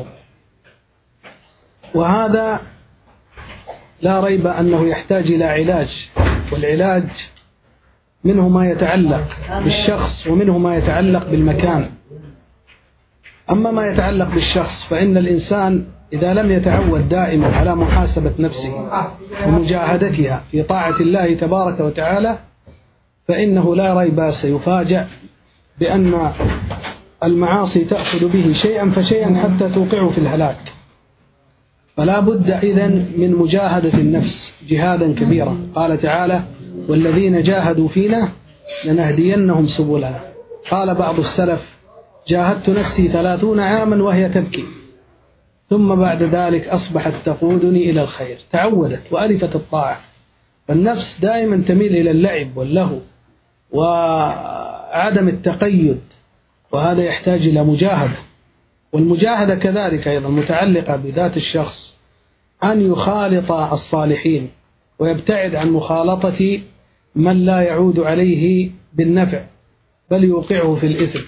وهذا لا ريب أنه يحتاج إلى علاج، والعلاج منه ما يتعلق بالشخص ومنه ما يتعلق بالمكان. أما ما يتعلق بالشخص فإن الإنسان إذا لم يتعود دائما على محاسبة نفسه ومجاهدتها في طاعة الله تبارك وتعالى فإنه لا ريب سيفاجأ بأن المعاصي تأخذ به شيئا فشيئا حتى توقعه في الهلاك. فلا بد إذن من مجاهدة النفس جهادا كبيرا. قال تعالى والذين جاهدوا فينا لنهدينهم سبلنا. قال بعض السلف جاهدت نفسي ثلاثون عاما وهي تبكي ثم بعد ذلك أصبحت تقودني إلى الخير. تعودت وألفت الطاعة. فالنفس دائما تميل إلى اللعب واللهو وعدم التقيد، وهذا يحتاج إلى مجاهدة. والمجاهدة كذلك أيضا متعلقة بذات الشخص أن يخالط الصالحين ويبتعد عن مخالطة من لا يعود عليه بالنفع بل يوقعه في الإثم،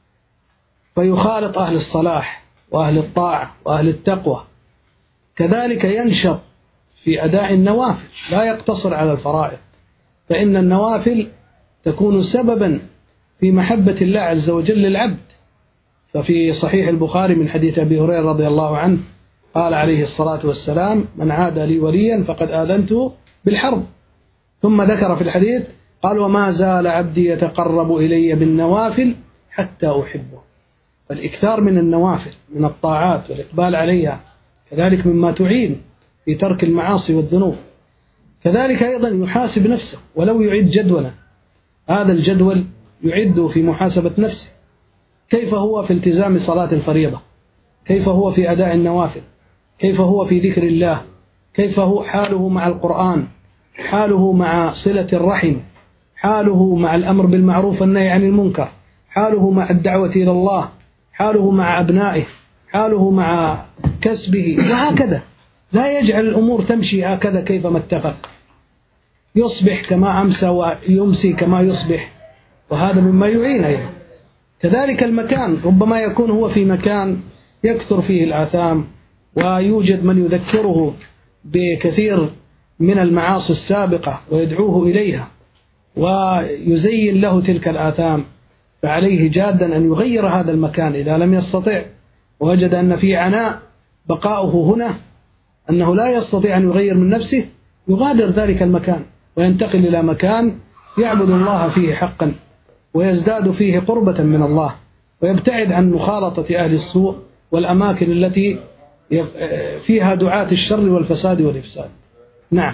فيخالط أهل الصلاح وأهل الطاعة وأهل التقوى. كذلك ينشط في أداء النوافل، لا يقتصر على الفرائض، فإن النوافل تكون سببا في محبة الله عز وجل للعبد. ففي صحيح البخاري من حديث أبي هريرة رضي الله عنه قال عليه الصلاة والسلام من عاد لي وليا فقد آذنته بالحرب. ثم ذكر في الحديث قال وما زال عبدي يتقرب إلي بالنوافل حتى أحبه. فالإكثار من النوافل من الطاعات والإقبال عليها كذلك مما تعين في ترك المعاصي والذنوب. كذلك أيضا يحاسب نفسه ولو يعد جدولا، هذا الجدول يعد في محاسبة نفسه، كيف هو في التزام صلاة الفريضة، كيف هو في أداء النوافل، كيف هو في ذكر الله، كيف هو حاله مع القرآن، حاله مع صلة الرحم، حاله مع الأمر بالمعروف والنهي عن المنكر، حاله مع الدعوة إلى الله، حاله مع أبنائه، حاله مع كسبه، وهكذا. لا يجعل الأمور تمشي هكذا كيفما اتفق، يصبح كما أمسى ويمسي كما يصبح، وهذا مما يعين أيضا. كذلك المكان، ربما يكون هو في مكان يكثر فيه الآثام ويوجد من يذكره بكثير من المعاصي السابقة ويدعوه إليها ويزين له تلك الآثام، فعليه جادا أن يغير هذا المكان. إذا لم يستطع ووجد أن في عناء بقاؤه هنا، أنه لا يستطيع أن يغير من نفسه، يغادر ذلك المكان وينتقل إلى مكان يعبد الله فيه حقا ويزداد فيه قربة من الله. ويبتعد عن مخالطة أهل السوء والأماكن التي فيها دعاة الشر والفساد والإفساد. نعم.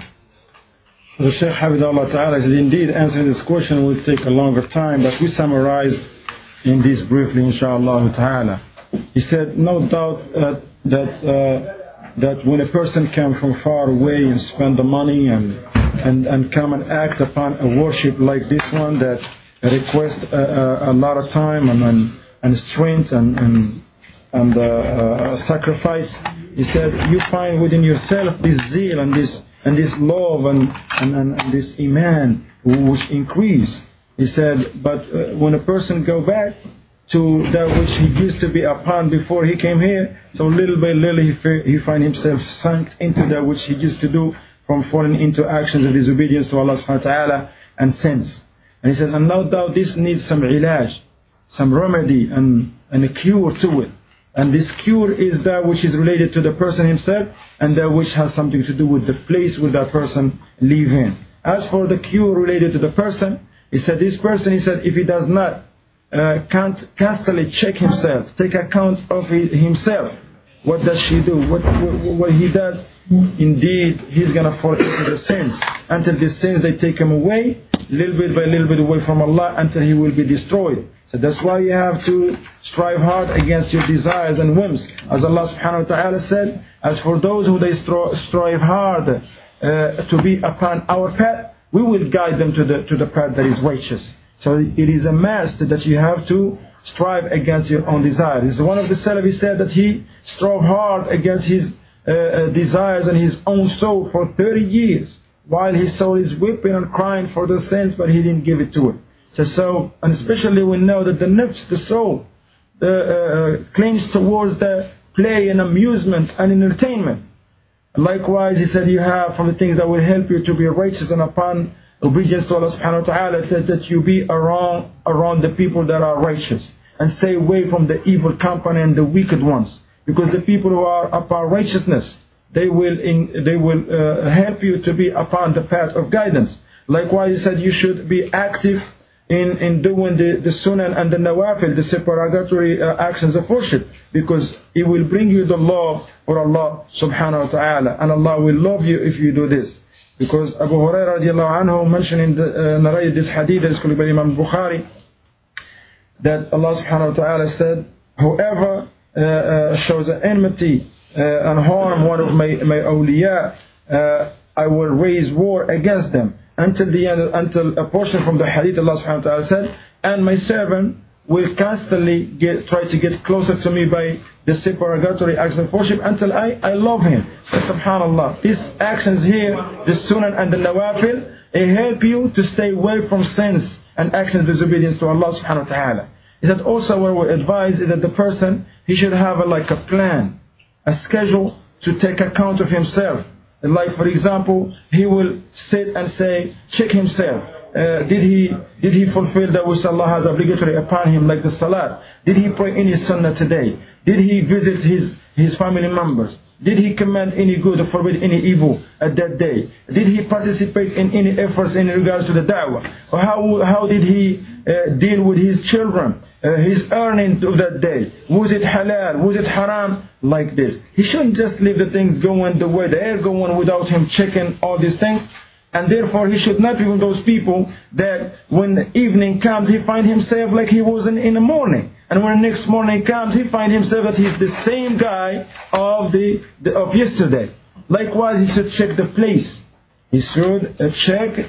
The Shaykh Hafidhahullah Ta'ala said, indeed, answering this question will take a longer time, but we summarize in this briefly, inshallah ta'ala. He said, no doubt uh, that uh, that when a person comes from far away and spend the money and, and, and come and act upon a worship like this one that requests a, a, a lot of time and, and, and strength and, and, and uh, uh, sacrifice, he said, you find within yourself this zeal and this and this love and, and, and, and this iman which increase. He said, but uh, when a person go back to that which he used to be upon before he came here, so little by little he, he find himself sunk into that which he used to do, from falling into actions of disobedience to Allah subhanahu wa ta'ala and sins. And he said, and no doubt this needs some ilaj, some remedy and, and a cure to it. And this cure is that which is related to the person himself, and that which has something to do with the place where that person live in. As for the cure related to the person, he said this person, he said, if he does not uh, can't constantly check himself, take account of himself, what does she do, what, what, what he does, indeed he's going to fall into the sins. Until the sins, they take him away, little bit by little bit away from Allah, until he will be destroyed. So that's why you have to strive hard against your desires and whims. As Allah subhanahu wa ta'ala said, as for those who they strive hard uh, to be upon our path, we will guide them to the to the path that is righteous. So it is a must that you have to strive against your own desires. One of the Salafi said that he strove hard against his uh, desires and his own soul for thirty years, while his soul is weeping and crying for the sins, but he didn't give it to it. So, so, and especially we know that the nafs, the soul, the, uh, clings towards the play and amusements and entertainment. And likewise, he said, you have from the things that will help you to be righteous and upon obedience to Allah subhanahu wa ta'ala, that, that you be around, around the people that are righteous. And stay away from the evil company and the wicked ones. Because the people who are upon righteousness, they will, in, they will uh, help you to be upon the path of guidance. Likewise, he said, you should be active in, in doing the, the sunan and the nawafil, the supererogatory uh, actions of worship, because it will bring you the love for Allah subhanahu wa ta'ala, and Allah will love you if you do this. Because Abu Hurairah radiallahu anhu mentioned in the, uh, narrated this hadith that is called by Imam Bukhari, that Allah subhanahu wa ta'ala said, whoever uh, uh, shows an enmity uh, and harm one of my, my awliya, uh, I will raise war against them. Until the end, until a portion from the hadith, Allah subhanahu wa ta'ala said, and my servant will constantly get, try to get closer to me by the supererogatory actions of worship until I, I love him. So, subhanallah, these actions here, the sunan and the nawafil, they help you to stay away from sins and actions of disobedience to Allah subhanahu wa ta'ala. He said also what we advise is that the person, he should have a, like a plan, a schedule to take account of himself. Like for example, he will sit and say, check himself. Uh, did he did he fulfill that which Allah has obligatory upon him, like the salat? Did he pray any sunnah today? Did he visit his, his family members? Did he command any good or forbid any evil at that day? Did he participate in any efforts in regards to the da'wah? Or how, how did he uh, deal with his children? Uh, his earnings of that day, was it halal, was it haram, like this. He shouldn't just leave the things going the way they are going without him checking all these things. And therefore he should not be one of those people that when the evening comes he find himself like he was in, in the morning. And when the next morning comes he find himself that he's the same guy of, the, the of yesterday. Likewise, he should check the place. He should uh, check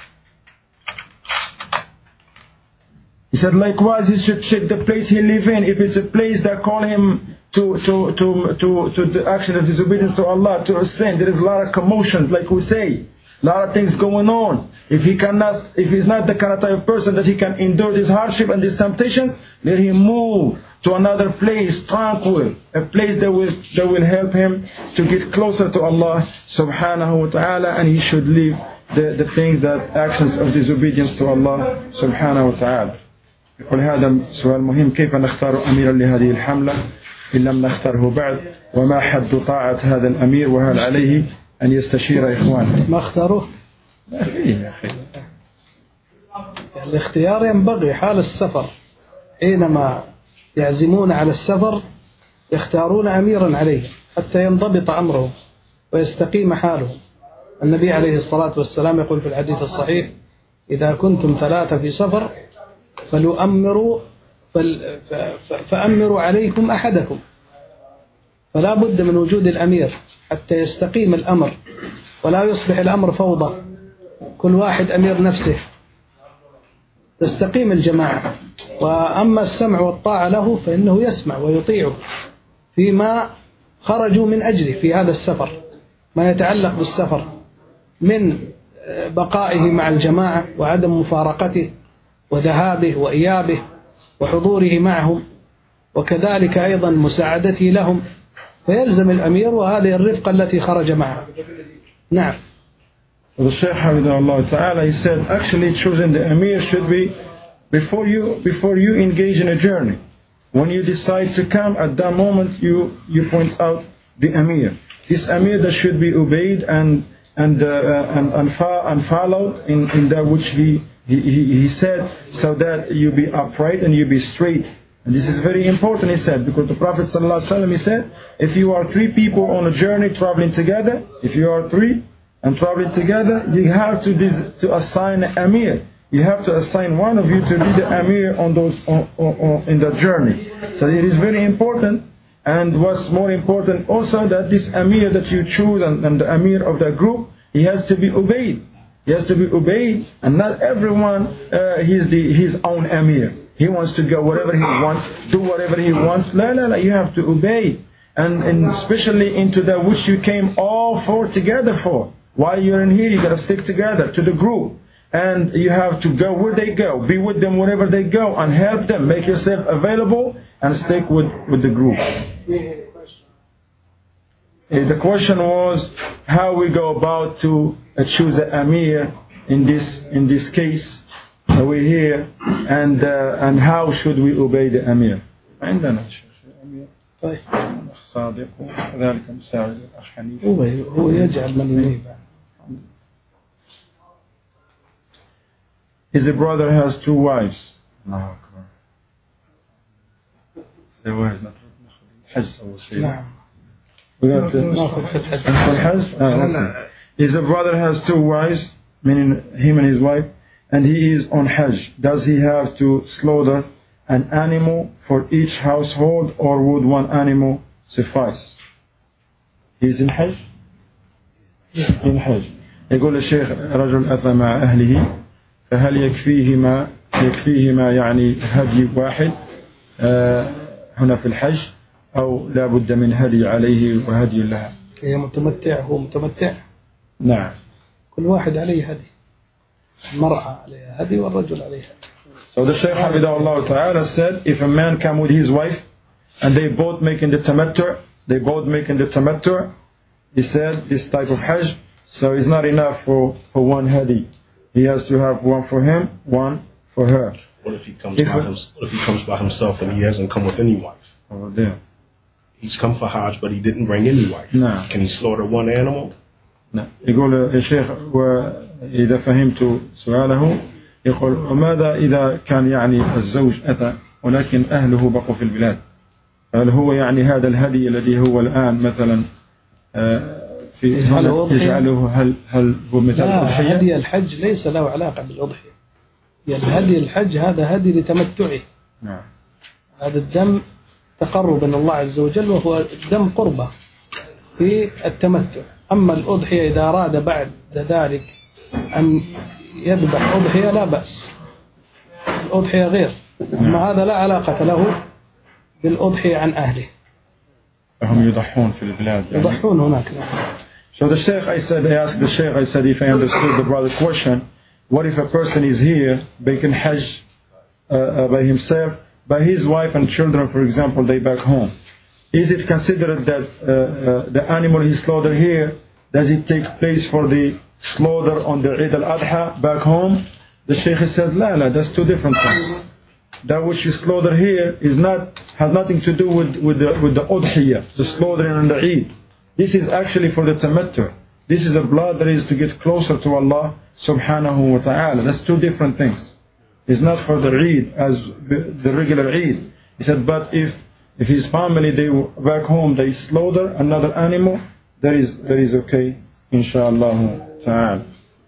He said, likewise, he should check the place he lives in. If it's a place that call him to to to to to the action of disobedience to Allah, to a sin, there is a lot of commotions, like we say, a lot of things going on. If he cannot, if he's not the kind of type of person that he can endure this hardship and these temptations, let him move to another place, tranquil, a place that will that will help him to get closer to Allah subhanahu wa ta'ala, and he should leave the the things that actions of disobedience to Allah subhanahu wa ta'ala. يقول هذا سؤال مهم، كيف نختار أميرا لهذه الحملة إن لم نختاره بعد، وما حد طاعة هذا الأمير، وهل عليه أن يستشير إخوانه؟ ما اختاروه؟ ما فيه يا أخي. الاختيار ينبغي حال السفر، حينما يعزمون على السفر يختارون أميرا عليهم حتى ينضبط أمرهم ويستقيم حالهم. النبي عليه الصلاة والسلام يقول في الحديث الصحيح: إذا كنتم ثلاثة في سفر فليؤمروا فأمروا عليكم أحدكم. فلا بد من وجود الأمير حتى يستقيم الأمر ولا يصبح الأمر فوضى، كل واحد أمير نفسه، تستقيم الجماعة. وأما السمع والطاعة له فإنه يسمع ويطيع فيما خرجوا من أجله في هذا السفر، ما يتعلق بالسفر من بقائه مع الجماعة وعدم مفارقته وذهابه وإيابه وحضوره معهم، وكذلك أيضا مساعدته لهم، فيلزم الأمير وهذه الرفقة التي خرج معها. نعم. The Shaykh Hafidahullah Ta'ala, he said, actually choosing the Amir should be before you before you engage in a journey. When you decide to come, at that moment you, you point out the Amir. This Amir that should be obeyed and and uh, and, and, fo- and followed in, in that which he, he, he said, so that you be upright and you be straight. And this is very important, he said, because the Prophet ﷺ, he said, if you are three people on a journey traveling together, if you are three and traveling together, you have to to assign an Amir. You have to assign one of you to be the Amir on those on, on, on, in that journey. So it is very important. And what's more important also, that this Amir that you choose and, and the Amir of that group, he has to be obeyed. He has to be obeyed, and not everyone uh, he's the his own Amir. He wants to go wherever he wants, do whatever he wants. La la la, you have to obey. And, and especially into that which you came all four together for. While you're in here, you got to stick together to the group. And you have to go where they go, be with them wherever they go, and help them. Make yourself available and stick with, with the group. The question was how we go about to choose an Amir in this in this case. We're here, and uh, and how should we obey the Amir? عندنا أمير طيب صادق وكذلك مساعد الأخ حنيف هو هو يجعل من ينيب. His brother has two wives. الله أكبر. الزواج الحج أول شيء. نعم. His brother has two wives, meaning him and his wife, and he is on Hajj. Does he have to slaughter an animal for each household, or would one animal suffice? He's in Hajj? In Hajj. يقول الشيخ رجل أتى مع أهله فهل يكفيهما يكفيهما يعني هدي واحد هنا في الحج أو لا بد من هدي عليه وهدي لها؟ هي متمتع هو متمتع. نعم. كل واحد عليه هدي. المرأة عليها هدي والرجل عليه هدي. So the Shaykh Hafidahullah Ta'ala said, if a man come with his wife and they both making the tamattu, they both making the tamattu, he said this type of hajj, so it's not enough for, for one hadi. He has to have one for him, one for her. What if he comes if by him, what if he comes by himself and he hasn't come with any wife? Oh, damn. He's come for hajj but he didn't bring any wife. No. Can he slaughter one animal? No. يقول الشيخ وإذا فهمت سؤاله يقول وماذا إذا كان يعني الزوج أتى ولكن أهله بقوا في البلاد، هل هو يعني هذا الهدي الذي هو الآن مثلا في يجعله هل هل هو مثل الأضحية؟ هدي الحج ليس له علاقة بالأضحية. الهدي الحج هذا هدي لتمتعه. نعم. هذا الدم تقرب من الله عز وجل وهو دم قربة في التمتع. أما الأضحية إذا أراد بعد ذلك أن يذبح أضحية لا بأس، الأضحية غير، أما هذا لا علاقة له بالأضحية عن أهله. هم يضحون في البلاد. يضحون هناك. So the Shaykh, I said, I asked the Shaykh, I said, if I understood the brother's question, what if a person is here, making Hajj uh, uh, by himself, by his wife and children, for example, they back home? Is it considered that uh, uh, the animal he slaughtered here, does it take place for the slaughter on the Eid al-Adha back home? The Shaykh said, la, la, that's two different things. That which you slaughter here is not, has nothing to do with, with the, with the udhiyah, the slaughtering on the Eid. This is actually for the tamattu. This is a blood that is to get closer to Allah subhanahu wa ta'ala. That's two different things. It's not for the Eid as the regular Eid. He said, but if if his family, they back home, they slaughter another animal, that is that is okay, inshallah ta'ala.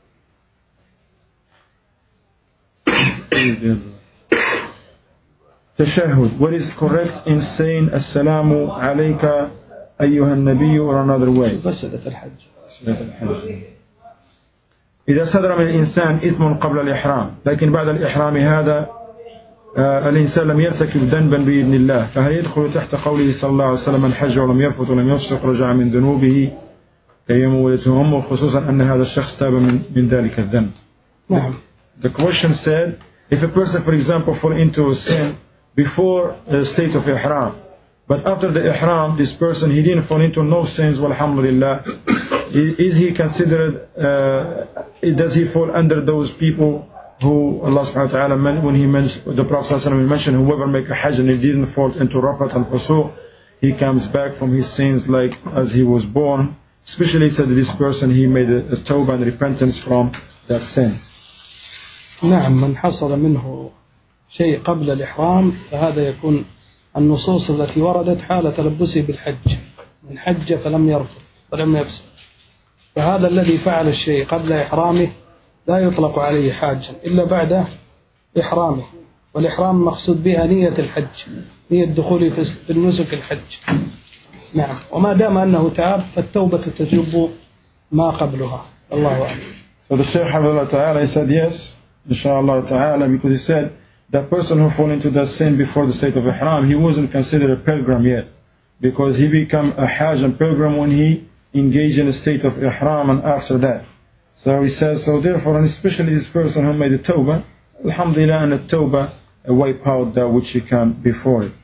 Tashahhud. What is correct in saying Assalamu alayka ayyuha an-nabiy or another way? مسألة الحج. مسألة الحج. إذا صدر من الإنسان إثم قبل الإحرام لكن بعد الإحرام هذا آه الإنسان لم يرتكب ذنبا بإذن الله فهل يدخل تحت قوله صلى الله عليه وسلم من حج ولم يرفث ولم يفسق رجع من ذنوبه كيوم ولدته أمه خصوصا أن هذا الشخص تاب من, من ذلك الذنب. نعم. The question said, if a person, for example, fall into a sin before the state of ihram, but after the ihram, this person, he didn't fall into no sins, walhamdulillah, is he considered, uh, does he fall under those people who Allah subhanahu wa ta'ala, when he mentioned, the Prophet sallallahu alaihi wasallam mentioned, whoever make a hajj and he didn't fall into rafat and fusuq, he comes back from his sins like as he was born. Especially said that this person, he made a, a tawbah and repentance from that sin. نعم من حصل منه شيء قبل الإحرام فهذا يكون النصوص التي وردت حال تلبسه بالحج من حج فلم يرفض ولم يفسق فهذا الذي فعل الشيء قبل إحرامه لا يطلق عليه حاجا إلا بعد إحرامه والإحرام مقصود بها نية الحج نية دخوله في النسك الحج. نعم وما دام أنه تاب فالتوبة تجب ما قبلها. الله أعلم. So the Shaykh Habibullah Ta'ala, he said yes, inshallah Ta'ala, because he said that person who fell into that sin before the state of Ihram, he wasn't considered a pilgrim yet, because he became a Hajj and pilgrim when he engaged in a state of Ihram and after that. So he says, so therefore, and especially this person who made the Tawbah, Alhamdulillah, and the Tawbah wipe out that which he can before it.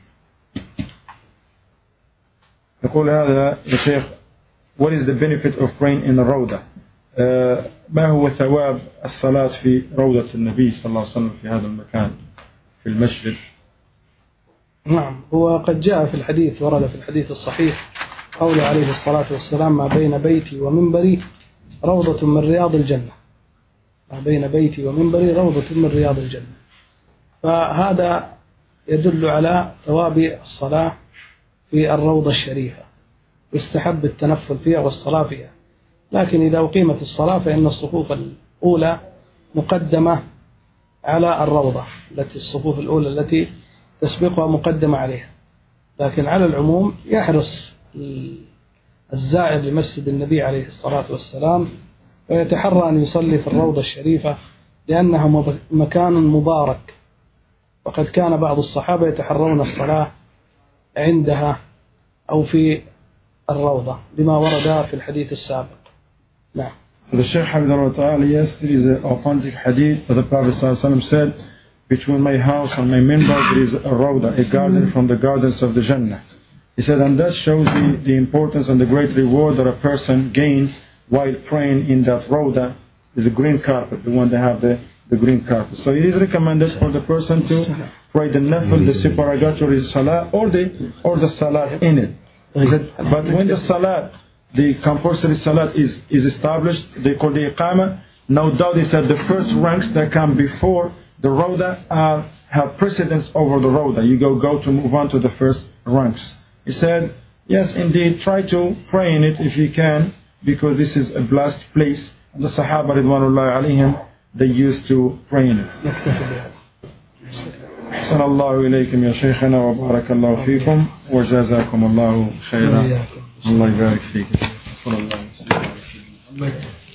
يقول هذا الشيخ, what is the benefit of praying in the Rawdah? Uh, ما هو ثواب الصلاة في روضة النبي صلى الله عليه وسلم في هذا المكان في المسجد؟ نعم هو قد جاء في الحديث ورد في الحديث الصحيح قول عليه الصلاة والسلام ما بين بيتي ومنبري روضة من رياض الجنة ما بين بيتي ومنبري روضة من رياض الجنة. فهذا يدل على ثواب الصلاة في الروضة الشريفة يستحب التنفل فيها والصلاة فيها لكن إذا أقيمت الصلاة فإن الصفوف الأولى مقدمة على الروضة التي الصفوف الأولى التي تسبقها مقدمة عليها لكن على العموم يحرص الزائر لمسجد النبي عليه الصلاة والسلام ويتحرى أن يصلي في الروضة الشريفة لأنها مكان مبارك وقد كان بعض الصحابة يتحرون الصلاة عندها أو في الروضة لما ورد في الحديث السابق. نعم. So the Shaykh Habibullah Ta'ala, yes, there is an authentic hadith that the Prophet ﷺ said, between my house and my minbar there is a rawda, a garden from the gardens of the Jannah. He said, and that shows the, the importance and the great reward that a person gains while praying in that rawda is a green carpet, the one that have the, the green carpet. So it is recommended for the person to pray the nafil, the supererogatory salah, or the, or the salat in it. He said, but when the salat, the compulsory salat is, is established, they call the iqamah, no doubt he said the first ranks that come before the rawda are, have precedence over the rawda. You go, go to move on to the first ranks. He said, yes, indeed, try to pray in it if you can, because this is a blessed place. And the Sahaba Ridwanullahi alayhim, they used to pray in it. أحسن الله إليكم يا شيخنا وبارك الله فيكم وجزاكم الله خيرا الله يبارك فيك صلى الله عليه وسلم.